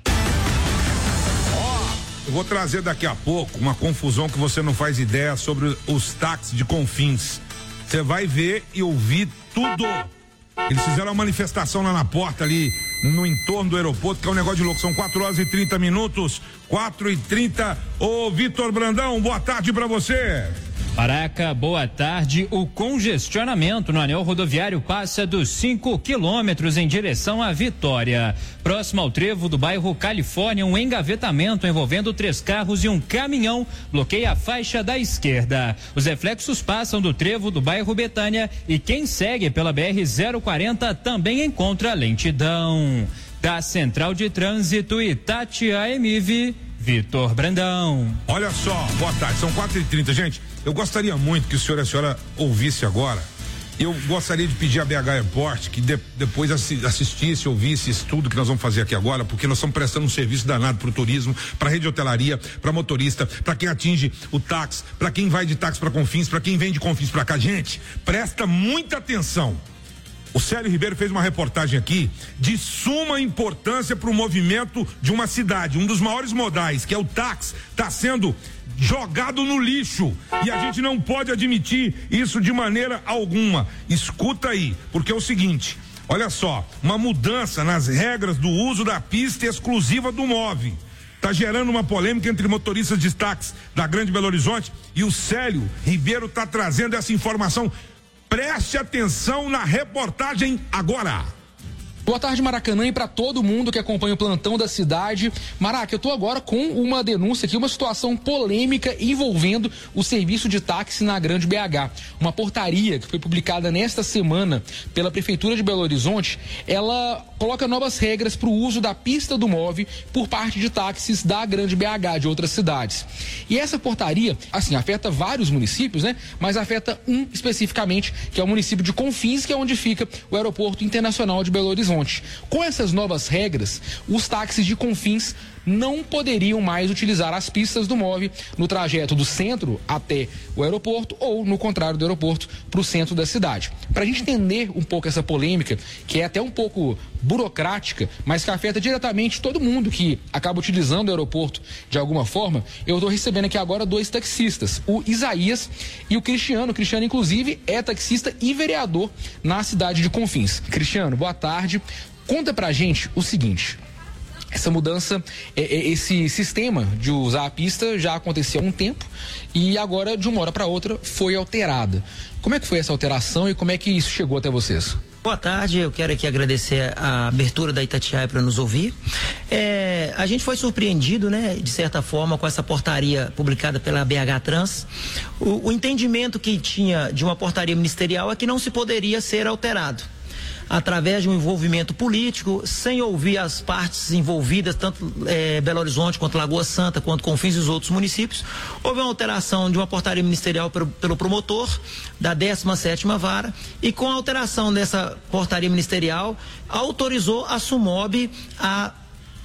Eu vou trazer daqui a pouco uma confusão que você não faz ideia sobre os táxis de Confins. Você vai ver e ouvir tudo. Eles fizeram uma manifestação lá na porta ali, no entorno do aeroporto, que é um negócio de louco. São quatro horas e trinta minutos. quatro e trinta. Ô, Vitor Brandão, boa tarde pra você. Paraca, boa tarde. O congestionamento no anel rodoviário passa dos cinco quilômetros em direção à Vitória. Próximo ao trevo do bairro Califórnia, um engavetamento envolvendo três carros e um caminhão bloqueia a faixa da esquerda. Os reflexos passam do trevo do bairro Betânia e quem segue pela B R zero quarenta também encontra lentidão. Da Central de Trânsito Itatiaia M V, Vitor Brandão. Olha só, boa tarde, são quatro e trinta, gente. Eu gostaria muito que o senhor e a senhora ouvisse agora. Eu gostaria de pedir a B H Airport que de, depois assistisse, ouvisse isso tudo que nós vamos fazer aqui agora, porque nós estamos prestando um serviço danado para o turismo, para a rede de hotelaria, para motorista, para quem atinge o táxi, para quem vai de táxi para Confins, para quem vem de Confins para cá. Gente, presta muita atenção. O Célio Ribeiro fez uma reportagem aqui de suma importância para o movimento de uma cidade. Um dos maiores modais, que é o táxi, está sendo jogado no lixo e a gente não pode admitir isso de maneira alguma. Escuta aí, porque é o seguinte, olha só, uma mudança nas regras do uso da pista exclusiva do M O V está gerando uma polêmica entre motoristas de táxi da Grande Belo Horizonte e o Célio Ribeiro está trazendo essa informação. Preste atenção na reportagem agora. Boa tarde, Maracanã, e para todo mundo que acompanha o plantão da cidade. Maraca, eu tô agora com uma denúncia aqui, uma situação polêmica envolvendo o serviço de táxi na Grande B H. Uma portaria que foi publicada nesta semana pela Prefeitura de Belo Horizonte, ela coloca novas regras para o uso da pista do M O V por parte de táxis da Grande B H, de outras cidades. E essa portaria, assim, afeta vários municípios, né? Mas afeta um especificamente, que é o município de Confins, que é onde fica o Aeroporto Internacional de Belo Horizonte. Com essas novas regras, os táxis de Confins não poderiam mais utilizar as pistas do MOVE no trajeto do centro até o aeroporto ou, no contrário, do aeroporto para o centro da cidade. Para a gente entender um pouco essa polêmica, que é até um pouco burocrática, mas que afeta diretamente todo mundo que acaba utilizando o aeroporto de alguma forma, eu estou recebendo aqui agora dois taxistas, o Isaías e o Cristiano. O Cristiano, inclusive, é taxista e vereador na cidade de Confins. Cristiano, boa tarde. Conta pra gente o seguinte: essa mudança, esse sistema de usar a pista já aconteceu há um tempo e agora, de uma hora para outra, foi alterada. Como é que foi essa alteração e como é que isso chegou até vocês? Boa tarde, eu quero aqui agradecer a abertura da Itatiaia para nos ouvir. É, a gente foi surpreendido, né, de certa forma, com essa portaria publicada pela B H Trans. O, o entendimento que tinha de uma portaria ministerial é que não se poderia ser alterado através de um envolvimento político, sem ouvir as partes envolvidas, tanto é, Belo Horizonte quanto Lagoa Santa, quanto Confins e os outros municípios. Houve uma alteração de uma portaria ministerial pelo, pelo promotor da décima sétima Vara, e com a alteração dessa portaria ministerial, autorizou a SUMOB a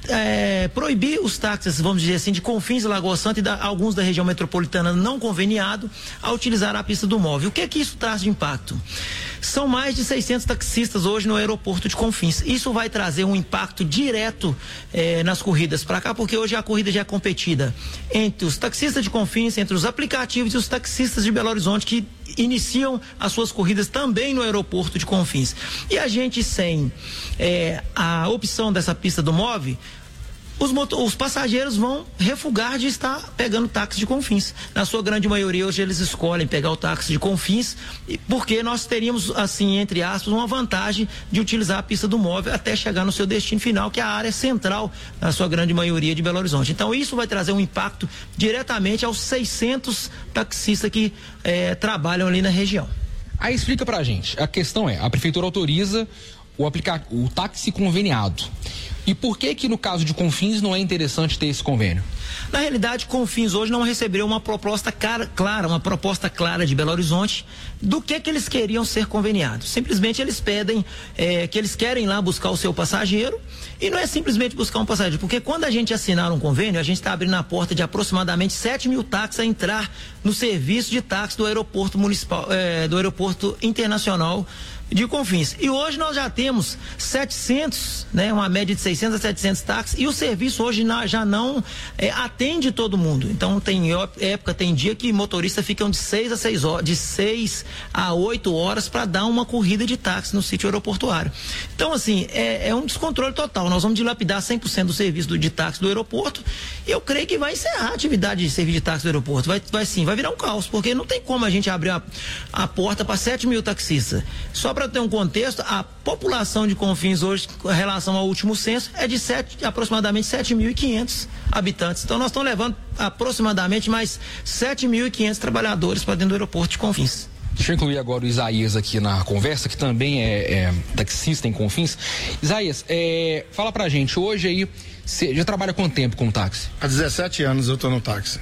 É, proibir os táxis, vamos dizer assim, de Confins e Lagoa Santa e da, alguns da região metropolitana não conveniado a utilizar a pista do MOVE. O que é que isso traz de impacto? São mais de seiscentos taxistas hoje no aeroporto de Confins. Isso vai trazer um impacto direto eh, nas corridas para cá, porque hoje a corrida já é competida entre os taxistas de Confins, entre os aplicativos e os taxistas de Belo Horizonte que iniciam as suas corridas também no aeroporto de Confins. E a gente sem eh, a opção dessa pista do MOVE, Os, motor, os passageiros vão refugar de estar pegando táxi de Confins. Na sua grande maioria, hoje eles escolhem pegar o táxi de Confins, porque nós teríamos, assim, entre aspas, uma vantagem de utilizar a pista do MOVE até chegar no seu destino final, que é a área central, na sua grande maioria, de Belo Horizonte. Então, isso vai trazer um impacto diretamente aos seiscentos taxistas que eh, trabalham ali na região. Aí explica pra gente. A questão é, a prefeitura autoriza o, aplica... o táxi conveniado. E por que que no caso de Confins não é interessante ter esse convênio? Na realidade, Confins hoje não recebeu uma proposta clara, uma proposta clara de Belo Horizonte do que que eles queriam ser conveniados. Simplesmente eles pedem é, que eles querem lá buscar o seu passageiro, e não é simplesmente buscar um passageiro, porque quando a gente assinar um convênio, a gente está abrindo a porta de aproximadamente sete mil táxis a entrar no serviço de táxi do aeroporto municipal, é, do aeroporto internacional de Confins. E hoje nós já temos setecentos, né, uma média de seiscentos a setecentos táxis, e o serviço hoje na, já não é, atende todo mundo. Então tem época, tem dia que motoristas ficam de seis a seis horas, de seis a oito horas para dar uma corrida de táxi no sítio aeroportuário. Então, assim, é, é um descontrole total. Nós vamos dilapidar cem por cento do serviço do, de táxi do aeroporto, e eu creio que vai encerrar a atividade de serviço de táxi do aeroporto. Vai, vai sim, vai virar um caos, porque não tem como a gente abrir a, a porta para sete mil taxistas. Só para ter um contexto, a população de Confins hoje, em relação ao último censo, é de sete, aproximadamente sete mil e quinhentos habitantes. Então nós estamos levando aproximadamente mais sete mil e quinhentos trabalhadores para dentro do aeroporto de Confins. Deixa eu incluir agora o Isaías aqui na conversa, que também é, é taxista em Confins. Isaías, é, fala pra gente, hoje aí, você já trabalha quanto tempo com táxi? Há dezessete anos eu tô no táxi.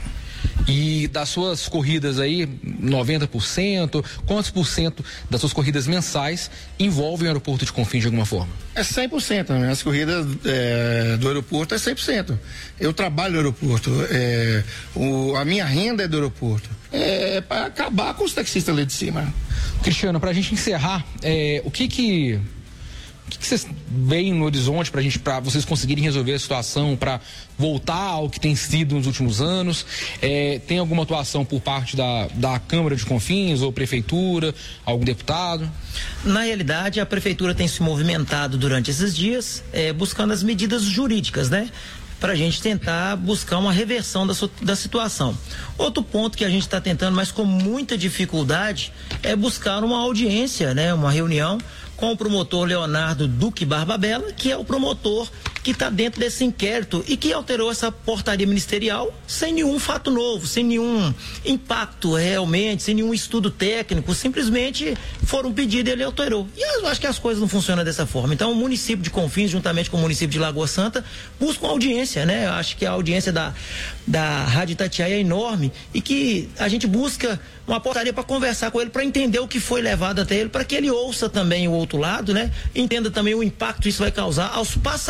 E das suas corridas aí, noventa por cento, quantos por cento das suas corridas mensais envolvem o aeroporto de Confins de alguma forma? É cem por cento, né? As corridas é, do aeroporto é cem por cento. Eu trabalho no aeroporto, é, o, a minha renda é do aeroporto. É para acabar com os taxistas ali de cima. Cristiano, pra gente encerrar, é, o que que... O que, que vocês veem no horizonte pra gente, pra vocês conseguirem resolver a situação, para voltar ao que tem sido nos últimos anos? É, tem alguma atuação por parte da, da Câmara de Confins ou Prefeitura, algum deputado? Na realidade, a Prefeitura tem se movimentado durante esses dias, é, buscando as medidas jurídicas, né? Para a gente tentar buscar uma reversão da, da situação. Outro ponto que a gente está tentando, mas com muita dificuldade, é buscar uma audiência, né? Uma reunião com o promotor Leonardo Duque Barbabella, que é o promotor que está dentro desse inquérito e que alterou essa portaria ministerial sem nenhum fato novo, sem nenhum impacto realmente, sem nenhum estudo técnico, simplesmente foram pedidos e ele alterou. E eu acho que as coisas não funcionam dessa forma. Então o município de Confins, juntamente com o município de Lagoa Santa, buscam audiência, né? Eu acho que a audiência da, da Rádio Itatiaia é enorme e que a gente busca uma portaria para conversar com ele, para entender o que foi levado até ele, para que ele ouça também o outro lado, né? Entenda também o impacto que isso vai causar aos passageiros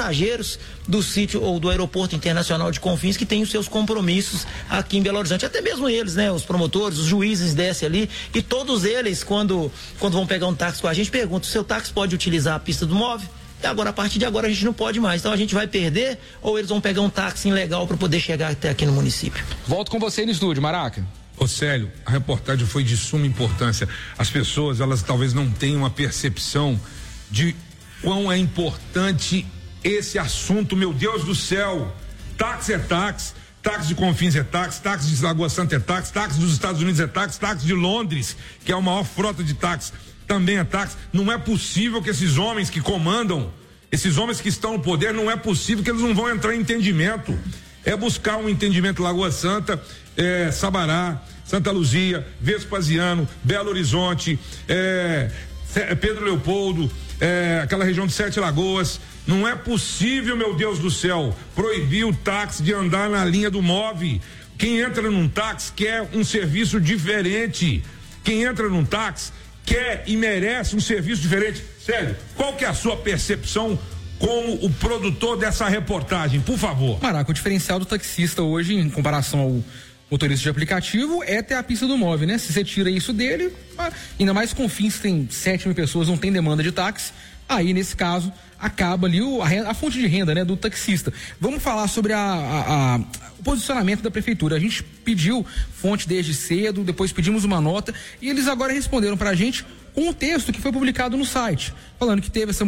prefeitos do sítio ou do aeroporto internacional de Confins que têm os seus compromissos aqui em Belo Horizonte, até mesmo eles, né, os promotores, os juízes descem ali e todos eles quando quando vão pegar um táxi com a gente perguntam: o seu táxi pode utilizar a pista do móvel? E agora, a partir de agora, a gente não pode mais. Então a gente vai perder ou eles vão pegar um táxi ilegal para poder chegar até aqui no município? Volto com você no estúdio, Maraca. Ô Célio, a reportagem foi de suma importância. As pessoas, elas talvez não tenham a percepção de quão é importante esse assunto, meu Deus do céu. Táxi é táxi, táxi de Confins é táxi, táxi de Lagoa Santa é táxi, táxi dos Estados Unidos é táxi, táxi de Londres, que é a maior frota de táxi, também é táxi. Não é possível que esses homens que comandam, esses homens que estão no poder, não é possível que eles não vão entrar em entendimento. É buscar um entendimento. Lagoa Santa, é, Sabará, Santa Luzia, Vespasiano, Belo Horizonte, é, Pedro Leopoldo, é, aquela região de Sete Lagoas. Não é possível, meu Deus do céu, proibir o táxi de andar na linha do M O V. Quem entra num táxi quer um serviço diferente. Quem entra num táxi quer e merece um serviço diferente. Sério, qual que é a sua percepção como o produtor dessa reportagem, por favor? Maraca, o diferencial do taxista hoje, em comparação ao motorista de aplicativo, é ter a pista do M O V, né? Se você tira isso dele, ainda mais Confins tem sete mil pessoas, não tem demanda de táxi, aí nesse caso acaba ali o, a, a fonte de renda, né, do taxista. Vamos falar sobre a, a, a, o posicionamento da prefeitura. A gente pediu fonte desde cedo, depois pedimos uma nota e eles agora responderam pra gente com um texto que foi publicado no site, falando que teve essa